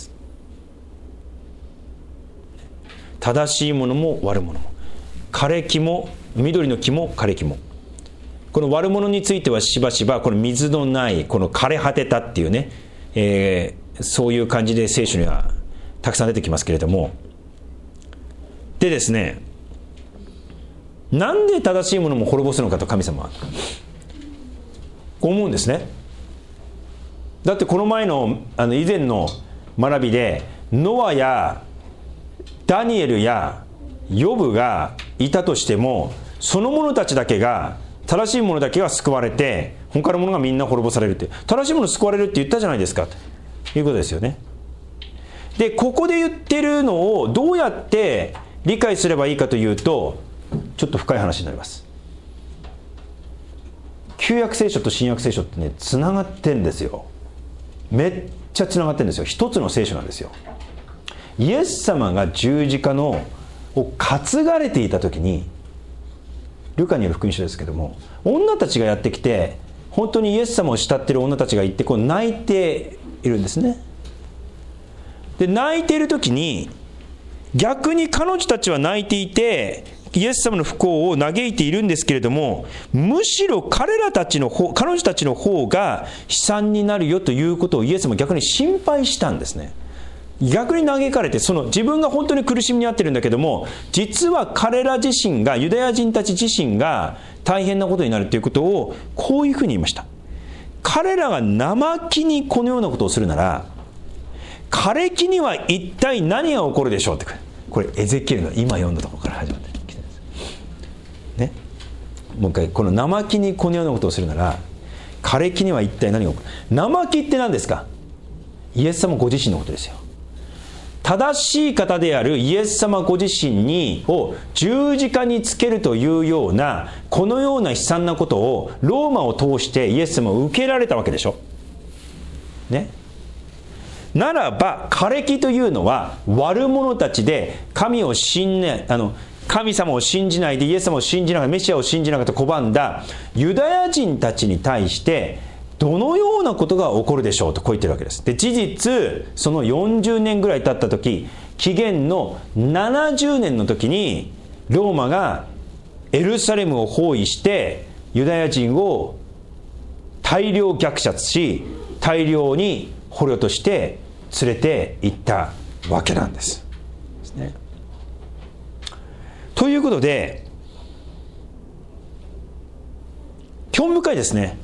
[SPEAKER 1] 正しいものも悪者も、枯れ木も緑の木も枯れ木も。この悪者についてはしばしばこの水のないこの枯れ果てたっていうね、そういう感じで聖書にはたくさん出てきますけれども、でですね、なんで正しいものも滅ぼすのかと神様は思うんですね。だってこの前の以前の学びで、ノアやダニエルやヨブがいたとしても、その者たちだけが、正しい者だけが救われて、他の者がみんな滅ぼされるって、正しい者救われるって言ったじゃないですかということですよね。で、ここで言ってるのをどうやって理解すればいいかというと、ちょっと深い話になります。旧約聖書と新約聖書ってね、つながってんですよ。めっちゃつながってんですよ。一つの聖書なんですよ。イエス様が十字架を担がれていた時に、ルカによる福音書ですけども、女たちがやってきて、本当にイエス様を慕っている女たちがいて、こう泣いているんですね。で、泣いている時に、逆に彼女たちは泣いていて、イエス様の不幸を嘆いているんですけれども、むしろ彼女たちの方が悲惨になるよということをイエス様は逆に心配したんですね。逆に嘆かれて、自分が本当に苦しみに遭ってるんだけども、実は彼ら自身が、ユダヤ人たち自身が大変なことになるということをこういうふうに言いました。彼らが生木にこのようなことをするなら、枯れ木には一体何が起こるでしょうって、これエゼキエルの今読んだところから始まってきてるんですね。もう一回、この生木にこのようなことをするなら、枯れ木には一体何が起こる。生木って何ですか。イエス様ご自身のことですよ。正しい方であるイエス様ご自身を十字架につけるというような、このような悲惨なことをローマを通してイエス様を受けられたわけでしょ。ね。ならば枯れ木というのは悪者たちで、神様を信じないで、イエス様を信じなかった、メシアを信じなかった拒んだユダヤ人たちに対してどのようなことが起こるでしょうとこう言ってるわけです。で、事実その40年ぐらい経った時、紀元の70年の時にローマがエルサレムを包囲してユダヤ人を大量虐殺し、大量に捕虜として連れて行ったわけなんです。ね、ということで興味深いですね。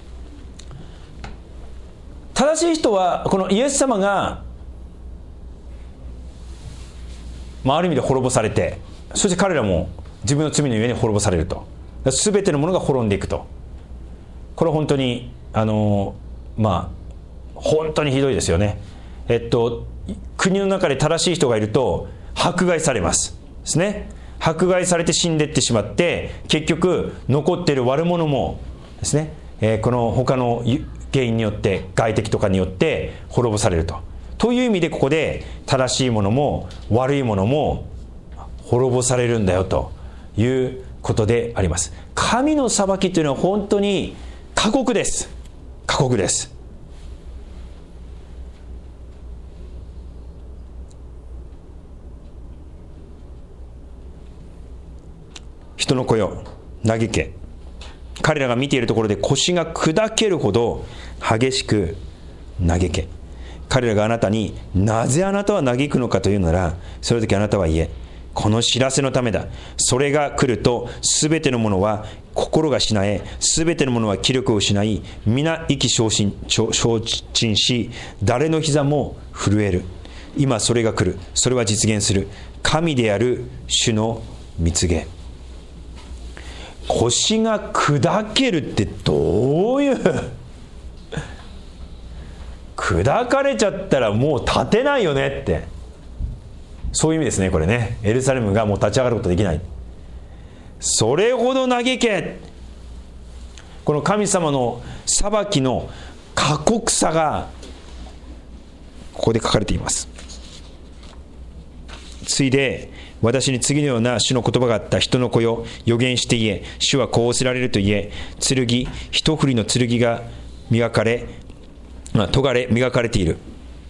[SPEAKER 1] 正しい人はこのイエス様が、ある意味で滅ぼされて、そして彼らも自分の罪のゆえに滅ぼされると。全てのものが滅んでいくと。これは本当に本当にひどいですよね。国の中で正しい人がいると迫害されますですね。迫害されて死んでいってしまって、結局残っている悪者もですね、この他の原因によって、外敵とかによって滅ぼされるという意味で、ここで正しいものも悪いものも滅ぼされるんだよということであります。神の裁きというのは本当に過酷です。過酷です。人の子よ、嘆け。彼らが見ているところで腰が砕けるほど激しく嘆け。彼らがあなたに、なぜあなたは嘆くのかというなら、その時あなたは言え、この知らせのためだ。それが来ると、すべてのものは心がしなえ、すべてのものは気力を失い、皆意気消沈し、誰の膝も震える。今それが来る。それは実現する。神である主の蜜げ。腰が砕けるってどういう砕かれちゃったらもう立てないよねって、そういう意味ですね。これね、エルサレムがもう立ち上がることできない。それほど嘆け。この神様の裁きの過酷さがここで書かれています。ついで私に次のような主の言葉があった。人の子よ、預言して言え。主はこうせられると言え。剣、一振りの剣が磨かれ磨かれている。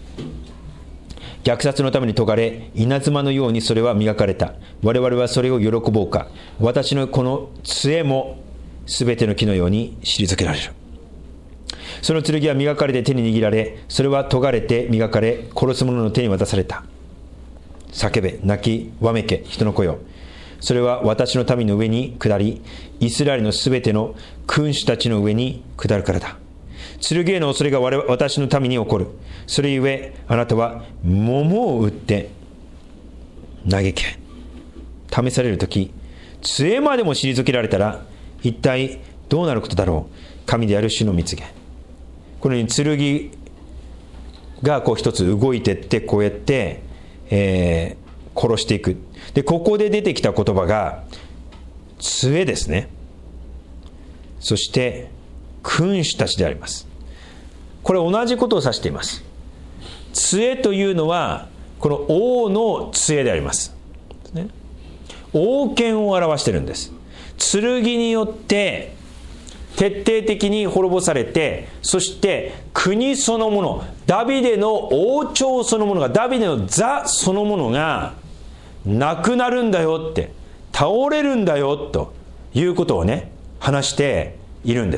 [SPEAKER 1] 虐殺のために研がれ、稲妻のようにそれは磨かれた。我々はそれを喜ぼうか。私のこの杖もすべての木のように退けられる。その剣は磨かれて手に握られ、それは研がれて磨かれ、殺す者の手に渡された。叫べ、泣きわめけ、人の子よ。それは私の民の上に下り、イスラエルのすべての君主たちの上に下るからだ。剣への恐れが私の民に起こる。それゆえあなたは桃を打って嘆け。試されるとき、杖までも退けられたら一体どうなることだろう。神である主の蜜げ。このように剣がこう一つ動いてって、こうやって殺していく。でここで出てきた言葉が杖ですね。そして君主たちであります。これ同じことを指しています。杖というのはこの王の杖であります、ね、王権を表しているんです。剣によって徹底的に滅ぼされて、そして国そのもの、ダビデの王朝そのものが、ダビデの座そのものがなくなるんだよって、倒れるんだよということをね、話しているんです。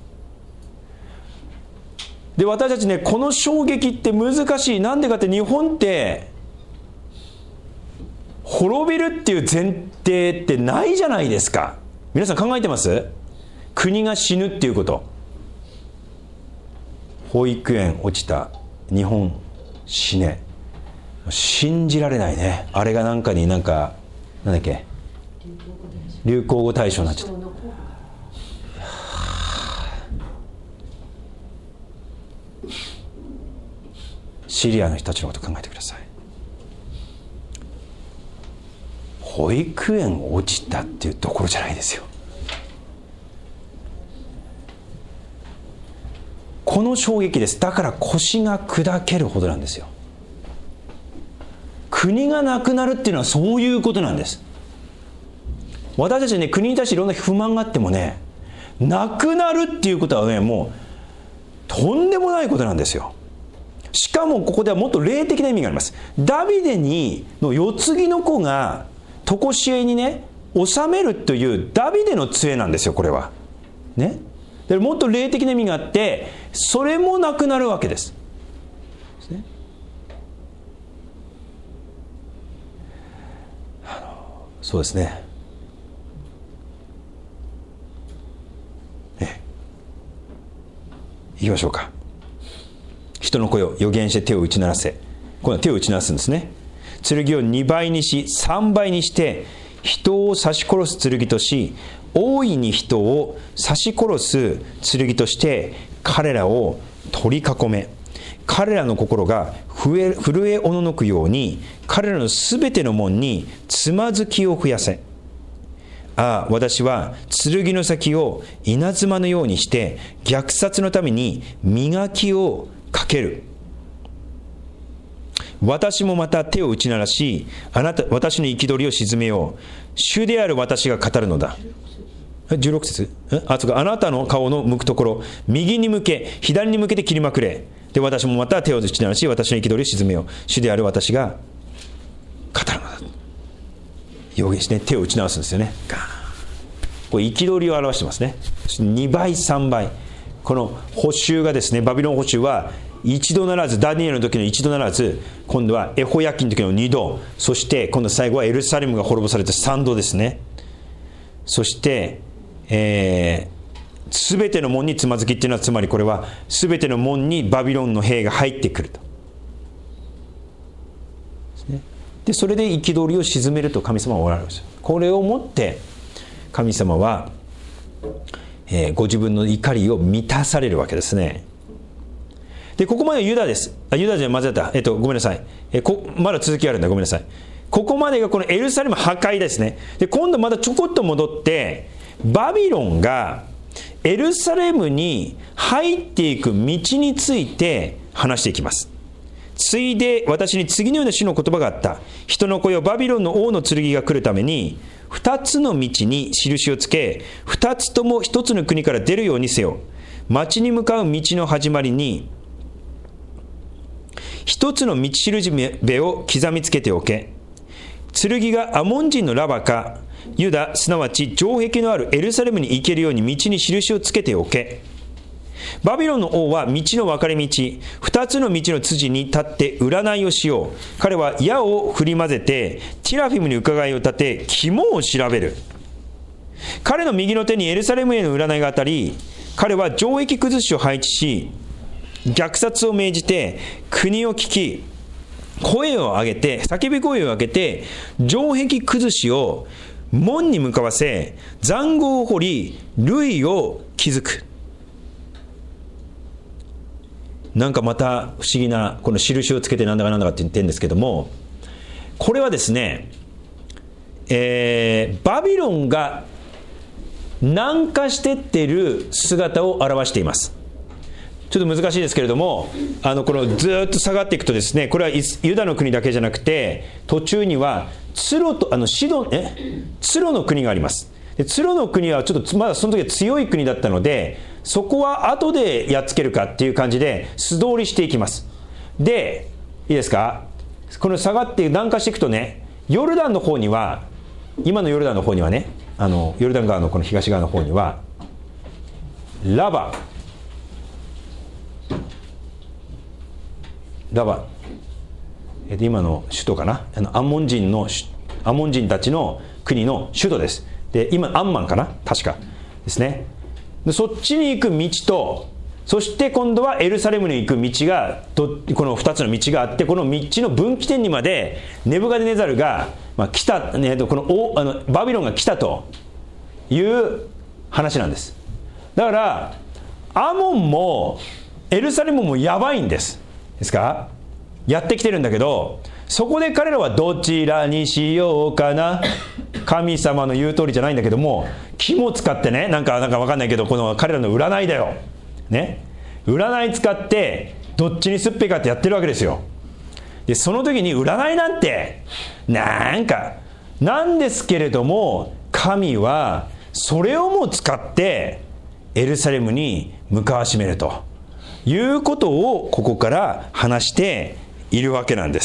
[SPEAKER 1] で私たちね、この衝撃って難しい。なんでかって、日本って滅びるっていう前提ってないじゃないですか。皆さん考えてます？国が死ぬっていうこと。保育園落ちた、日本死ね。信じられないね。あれがなんだっけ、流行語大賞になっちゃった。シリアの人たちのこと考えてください。保育園落ちたっていうところじゃないですよ。この衝撃です。だから腰が砕けるほどなんですよ。国がなくなるっていうのはそういうことなんです。私たちね、国に対していろんな不満があってもね、なくなるっていうことはね、もうとんでもないことなんですよ。しかもここではもっと霊的な意味があります。ダビデの世継ぎの子が常しえにね治めるというダビデの杖なんですよ、これはね。でもっと霊的な意味があって、それもなくなるわけです。そうですね。いきましょうか。人の子よ、預言して手を打ち鳴らせ。今度は手を打ち鳴らすんですね。剣を2倍にし3倍にして人を刺し殺す剣とし、大いに人を刺し殺す剣として彼らを取り囲め、彼らの心が震えおののくように彼らのすべての門につまずきを増やせ。ああ、私は剣の先を稲妻のようにして虐殺のために磨きをかける。私もまた手を打ち鳴らし、私の憤りを鎮めよう。主である私が語るのだ。16節。あなたの顔の向くところ、右に向け左に向けて切りまくれ。で、私もまた手を打ち鳴らし、私の憤りを鎮めよう。主である私が語るのだ。予言してね、手を打ち鳴らすんですよね。これ憤りを表してますね。2倍3倍、この捕囚がですね、バビロン捕囚は一度ならず、ダニエルの時の一度ならず、今度はエホヤキの時の2度、そして今度最後はエルサレムが滅ぼされて3度ですね。そしてすべての門につまずきっていうのは、つまりこれはすべての門にバビロンの兵が入ってくると。で、それで憤りを鎮めると神様はおられます。これをもって神様は、ご自分の怒りを満たされるわけですね。で、ここまでユダです。ユダじゃ間違った。ごめんなさい。まだ続きあるんだ。ごめんなさい。ここまでがこのエルサレム破壊ですね。で、今度またちょこっと戻って、バビロンがエルサレムに入っていく道について話していきます。ついで私に次のような主の言葉があった。人の子よ、バビロンの王の剣が来るために、二つの道に印をつけ、二つとも一つの国から出るようにせよ。町に向かう道の始まりに、一つの道しるべを刻みつけておけ。剣がアモン人のラバか、ユダ、すなわち城壁のあるエルサレムに行けるように道に印をつけておけ。バビロンの王は道の分かれ道、二つの道の筋に立って占いをしよう。彼は矢を振り混ぜて、ティラフィムに伺いを立て、肝を調べる。彼の右の手にエルサレムへの占いが当たり、彼は城壁崩しを配置し、虐殺を命じて、国を聞き、声を上げて、叫び声を上げて、城壁崩しを門に向かわせ、塹壕を掘り、塁を築く。なんかまた不思議なこの印をつけてなんだかなんだかって言ってるんですけども、これはですね、バビロンが南下してっている姿を表しています。ちょっと難しいですけれども、このずっと下がっていくとですね、これはユダの国だけじゃなくて、途中にはツロの国があります。で、ツロの国はちょっとまだその時は強い国だったので、そこは後でやっつけるかっていう感じで素通りしていきます。で、いいですか、この下がって南下していくとね、ヨルダンの方には、今のヨルダンの方にはね、ヨルダン川のこの東側の方にはラバ、今の首都かな、アンモン人たちの国の首都です。で、今アンマンかな、確かですね。で、そっちに行く道と、そして今度はエルサレムに行く道が、この2つの道があって、この道の分岐点にまでネブカデネザルが、来た、このバビロンが来たという話なんです。だからアモンもエルサレムもやばいんですか、やってきてるんだけど、そこで彼らはどちらにしようかな、神様の言う通りじゃないんだけども、肝使ってね、なんか分かんないけど、この彼らの占いだよ、ね、占い使ってどっちにすっぺかってやってるわけですよ。で、その時に占いなんてなんですけれども、神はそれをも使ってエルサレムに向かわしめるということをここから話しているわけなんです。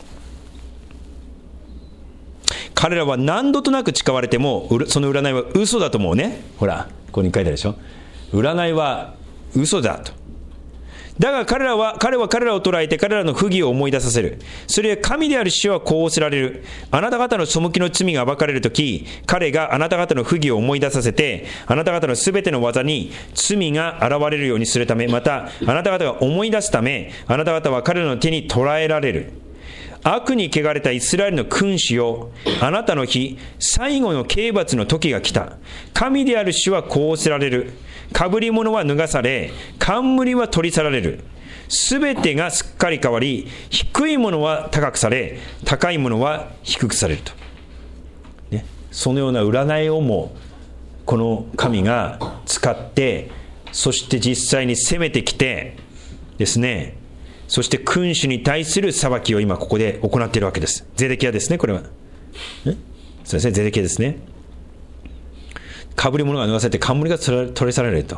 [SPEAKER 1] 彼らは何度となく誓われても、その占いは嘘だと思うね。ほら、ここに書いてあるでしょ。占いは嘘だと。だが彼は彼らを捉えて彼らの不義を思い出させる。それは神である主はこうおせられる。あなた方の背きの罪が暴かれるとき、彼があなた方の不義を思い出させて、あなた方のすべての技に罪が現れるようにするため、またあなた方が思い出すため、あなた方は彼らの手に捕らえられる。 悪に汚れたイスラエルの君主よ、あなたの日、最後の刑罰の時が来た。神である主はこうおせられる。かぶり物は脱がされ、冠は取り去られる。すべてがすっかり変わり、低いものは高くされ、高いものは低くされると、ね、そのような占いをもこの神が使って、そして実際に攻めてきてですね、そして君主に対する裁きを今ここで行っているわけです。ゼデキヤですね、これは。そうですね、ゼデキヤですね。かぶり物が脱がされて冠が取り去られると。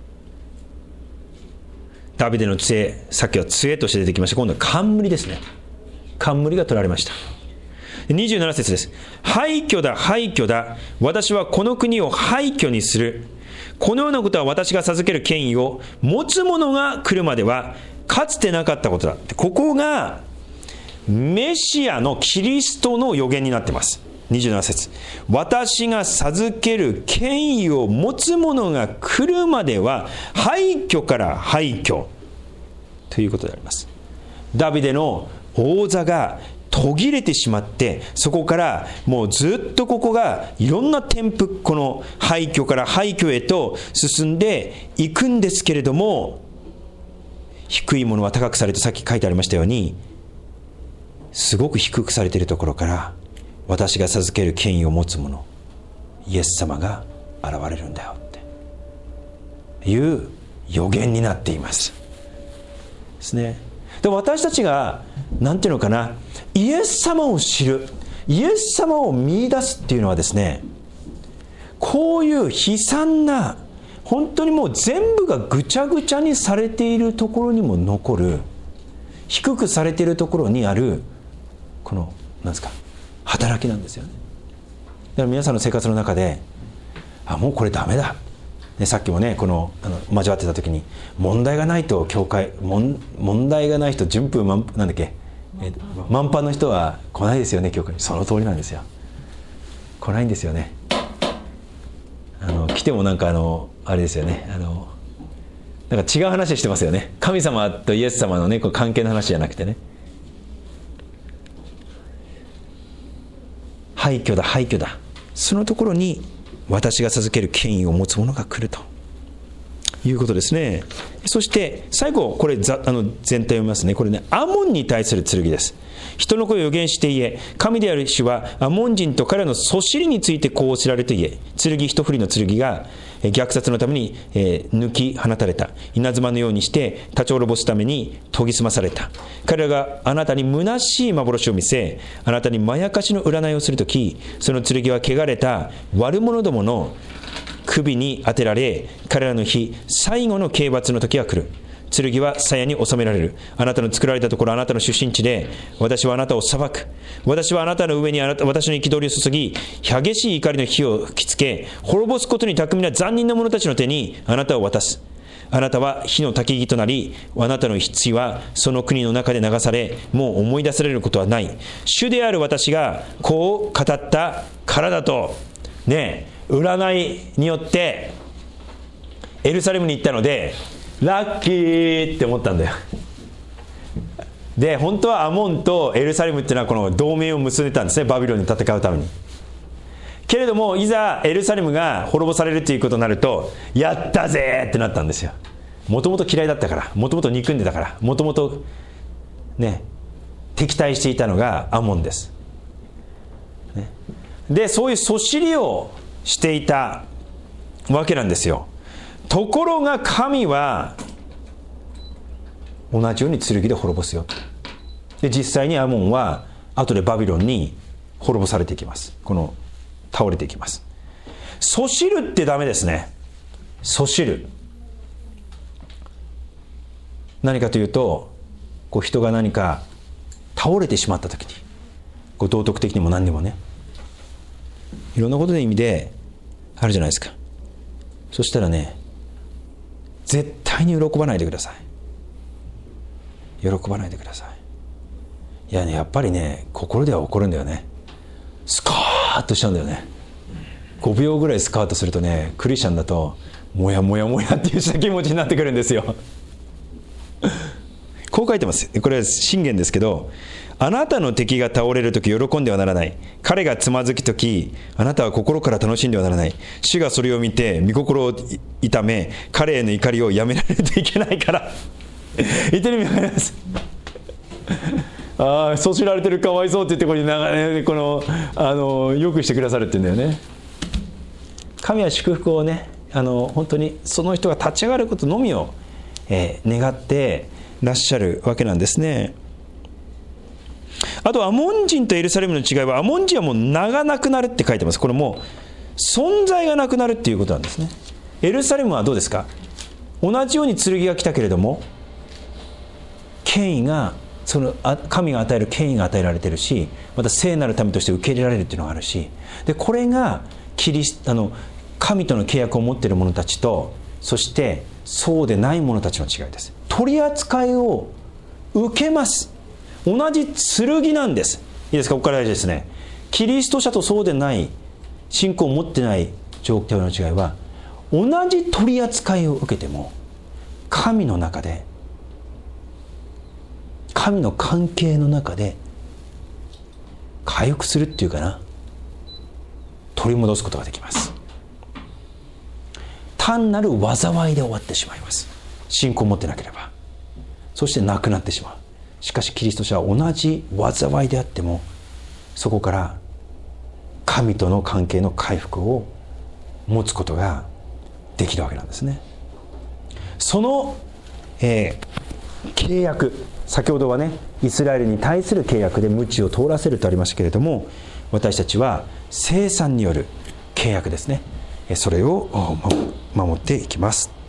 [SPEAKER 1] ダビデの杖、さっきは杖として出てきました。今度は冠ですね。冠が取られました。27節です。廃墟だ、廃墟だ。私はこの国を廃墟にする。このようなことは私が授ける権威を持つ者が来るまではかつてなかったことだ。ここがメシアのキリストの予言になっています。27節。私が授ける権威を持つ者が来るまでは廃墟から廃墟ということであります。ダビデの王座が途切れてしまって、そこからもうずっとここがいろんな転覆、この廃墟から廃墟へと進んでいくんですけれども、低いものは高くされて、さっき書いてありましたように、すごく低くされているところから私が授ける権威を持つ者、イエス様が現れるんだよっていう予言になっていますですね。で、私たちがなんていうのかな、イエス様を知る、イエス様を見出すっていうのはですね、こういう悲惨な、本当にもう全部がぐちゃぐちゃにされているところにも残る、低くされているところにあるこのなんですか、働きなんですよね。だから皆さんの生活の中で、もうこれダメだ、ね、さっきもね、交わってた時に、問題がないと教会、問題がない人、順風満なんだっけ、満帆の人は来ないですよね、教会に。その通りなんですよ。来ないんですよね。来てもなんかあれですよね、なんか違う話してますよね。神様とイエス様のね、こう関係の話じゃなくてね。廃墟だ、廃墟だ。そのところに私が授ける権威を持つ者が来るということですね。そして最後、これ全体を読みますね。これね、アモンに対する剣です。人の声を予言して言え、神である主はアモン人と彼のそしりについてこう知られて言え、剣一振りの剣が虐殺のために抜き放たれた。稲妻のようにして立ち滅ぼすために研ぎ澄まされた。彼らがあなたに虚しい幻を見せ、あなたにまやかしの占いをするとき、その剣は汚れた悪者どもの首に当てられ、彼らの日、最後の刑罰の時が来る。剣は鞘に収められる。あなたの作られたところ、あなたの出身地で、私はあなたを裁く。私はあなたの上に私の憤りを注ぎ、激しい怒りの火を吹きつけ、滅ぼすことに巧みな残忍な者たちの手にあなたを渡す。あなたは火の焚き木となり、あなたの血はその国の中で流され、もう思い出されることはない。主である私がこう語ったからだと、ね、占いによってエルサレムに行ったので、ラッキーって思ったんだよ。で、本当はアモンとエルサレムっていうのはこの同盟を結んでたんですね、バビロンに戦うために。けれども、いざエルサレムが滅ぼされるということになると、やったぜってなったんですよ。もともと嫌いだったから、もともと憎んでたから、もともとね、敵対していたのがアモンです、ね。で、そういうそしりをしていたわけなんですよ。ところが神は同じように剣で滅ぼすよ。で、実際にアモンは後でバビロンに滅ぼされていきます。倒れていきます。そしるってダメですね。そしる、何かというと、人が何か倒れてしまった時に、道徳的にも何にもね、いろんなことの意味であるじゃないですか。そしたらね、絶対に喜ばないでください。喜ばないでください。いやね、やっぱりね、心では怒るんだよね。スカーッとしちゃうんだよね。5秒ぐらいスカーッとするとね、クリスチャンだともやもやもやっていうした気持ちになってくるんですよ。 こう書いてます。これは箴言ですけど、あなたの敵が倒れるとき喜んではならない。彼がつまずくとき、あなたは心から楽しんではならない。主がそれを見て、御心を痛め、彼への怒りをやめられるといけないから。言ってる意味わかります。ああ、そう知られてる、かわいそうって言って、このよくしてくださるって言うんだよね。神は祝福をね、本当にその人が立ち上がることのみを、願ってらっしゃるわけなんですね。あとアモン人とエルサレムの違いは、アモン人はもう名がなくなるって書いてます。これもう存在がなくなるっていうことなんですね。エルサレムはどうですか。同じように剣が来たけれども、権威が神が与える権威が与えられているし、また聖なる民として受け入れられるっていうのがあるし、でこれが神との契約を持っている者たちと、そしてそうでない者たちの違いです。取り扱いを受けます。同じ剣なんです。いいですか。ここから大事ですね。キリスト者とそうでない、信仰を持ってない状況の違いは、同じ取り扱いを受けても神の中で、神の関係の中で回復するっていうかな、取り戻すことができます。単なる災いで終わってしまいます。信仰を持ってなければ。そしてなくなってしまう。しかしキリスト者は同じ災いであっても、そこから神との関係の回復を持つことができるわけなんですね。その、契約、先ほどはね、イスラエルに対する契約で鞭を通らせるとありましたけれども、私たちは聖餐による契約ですね、それを守っていきます。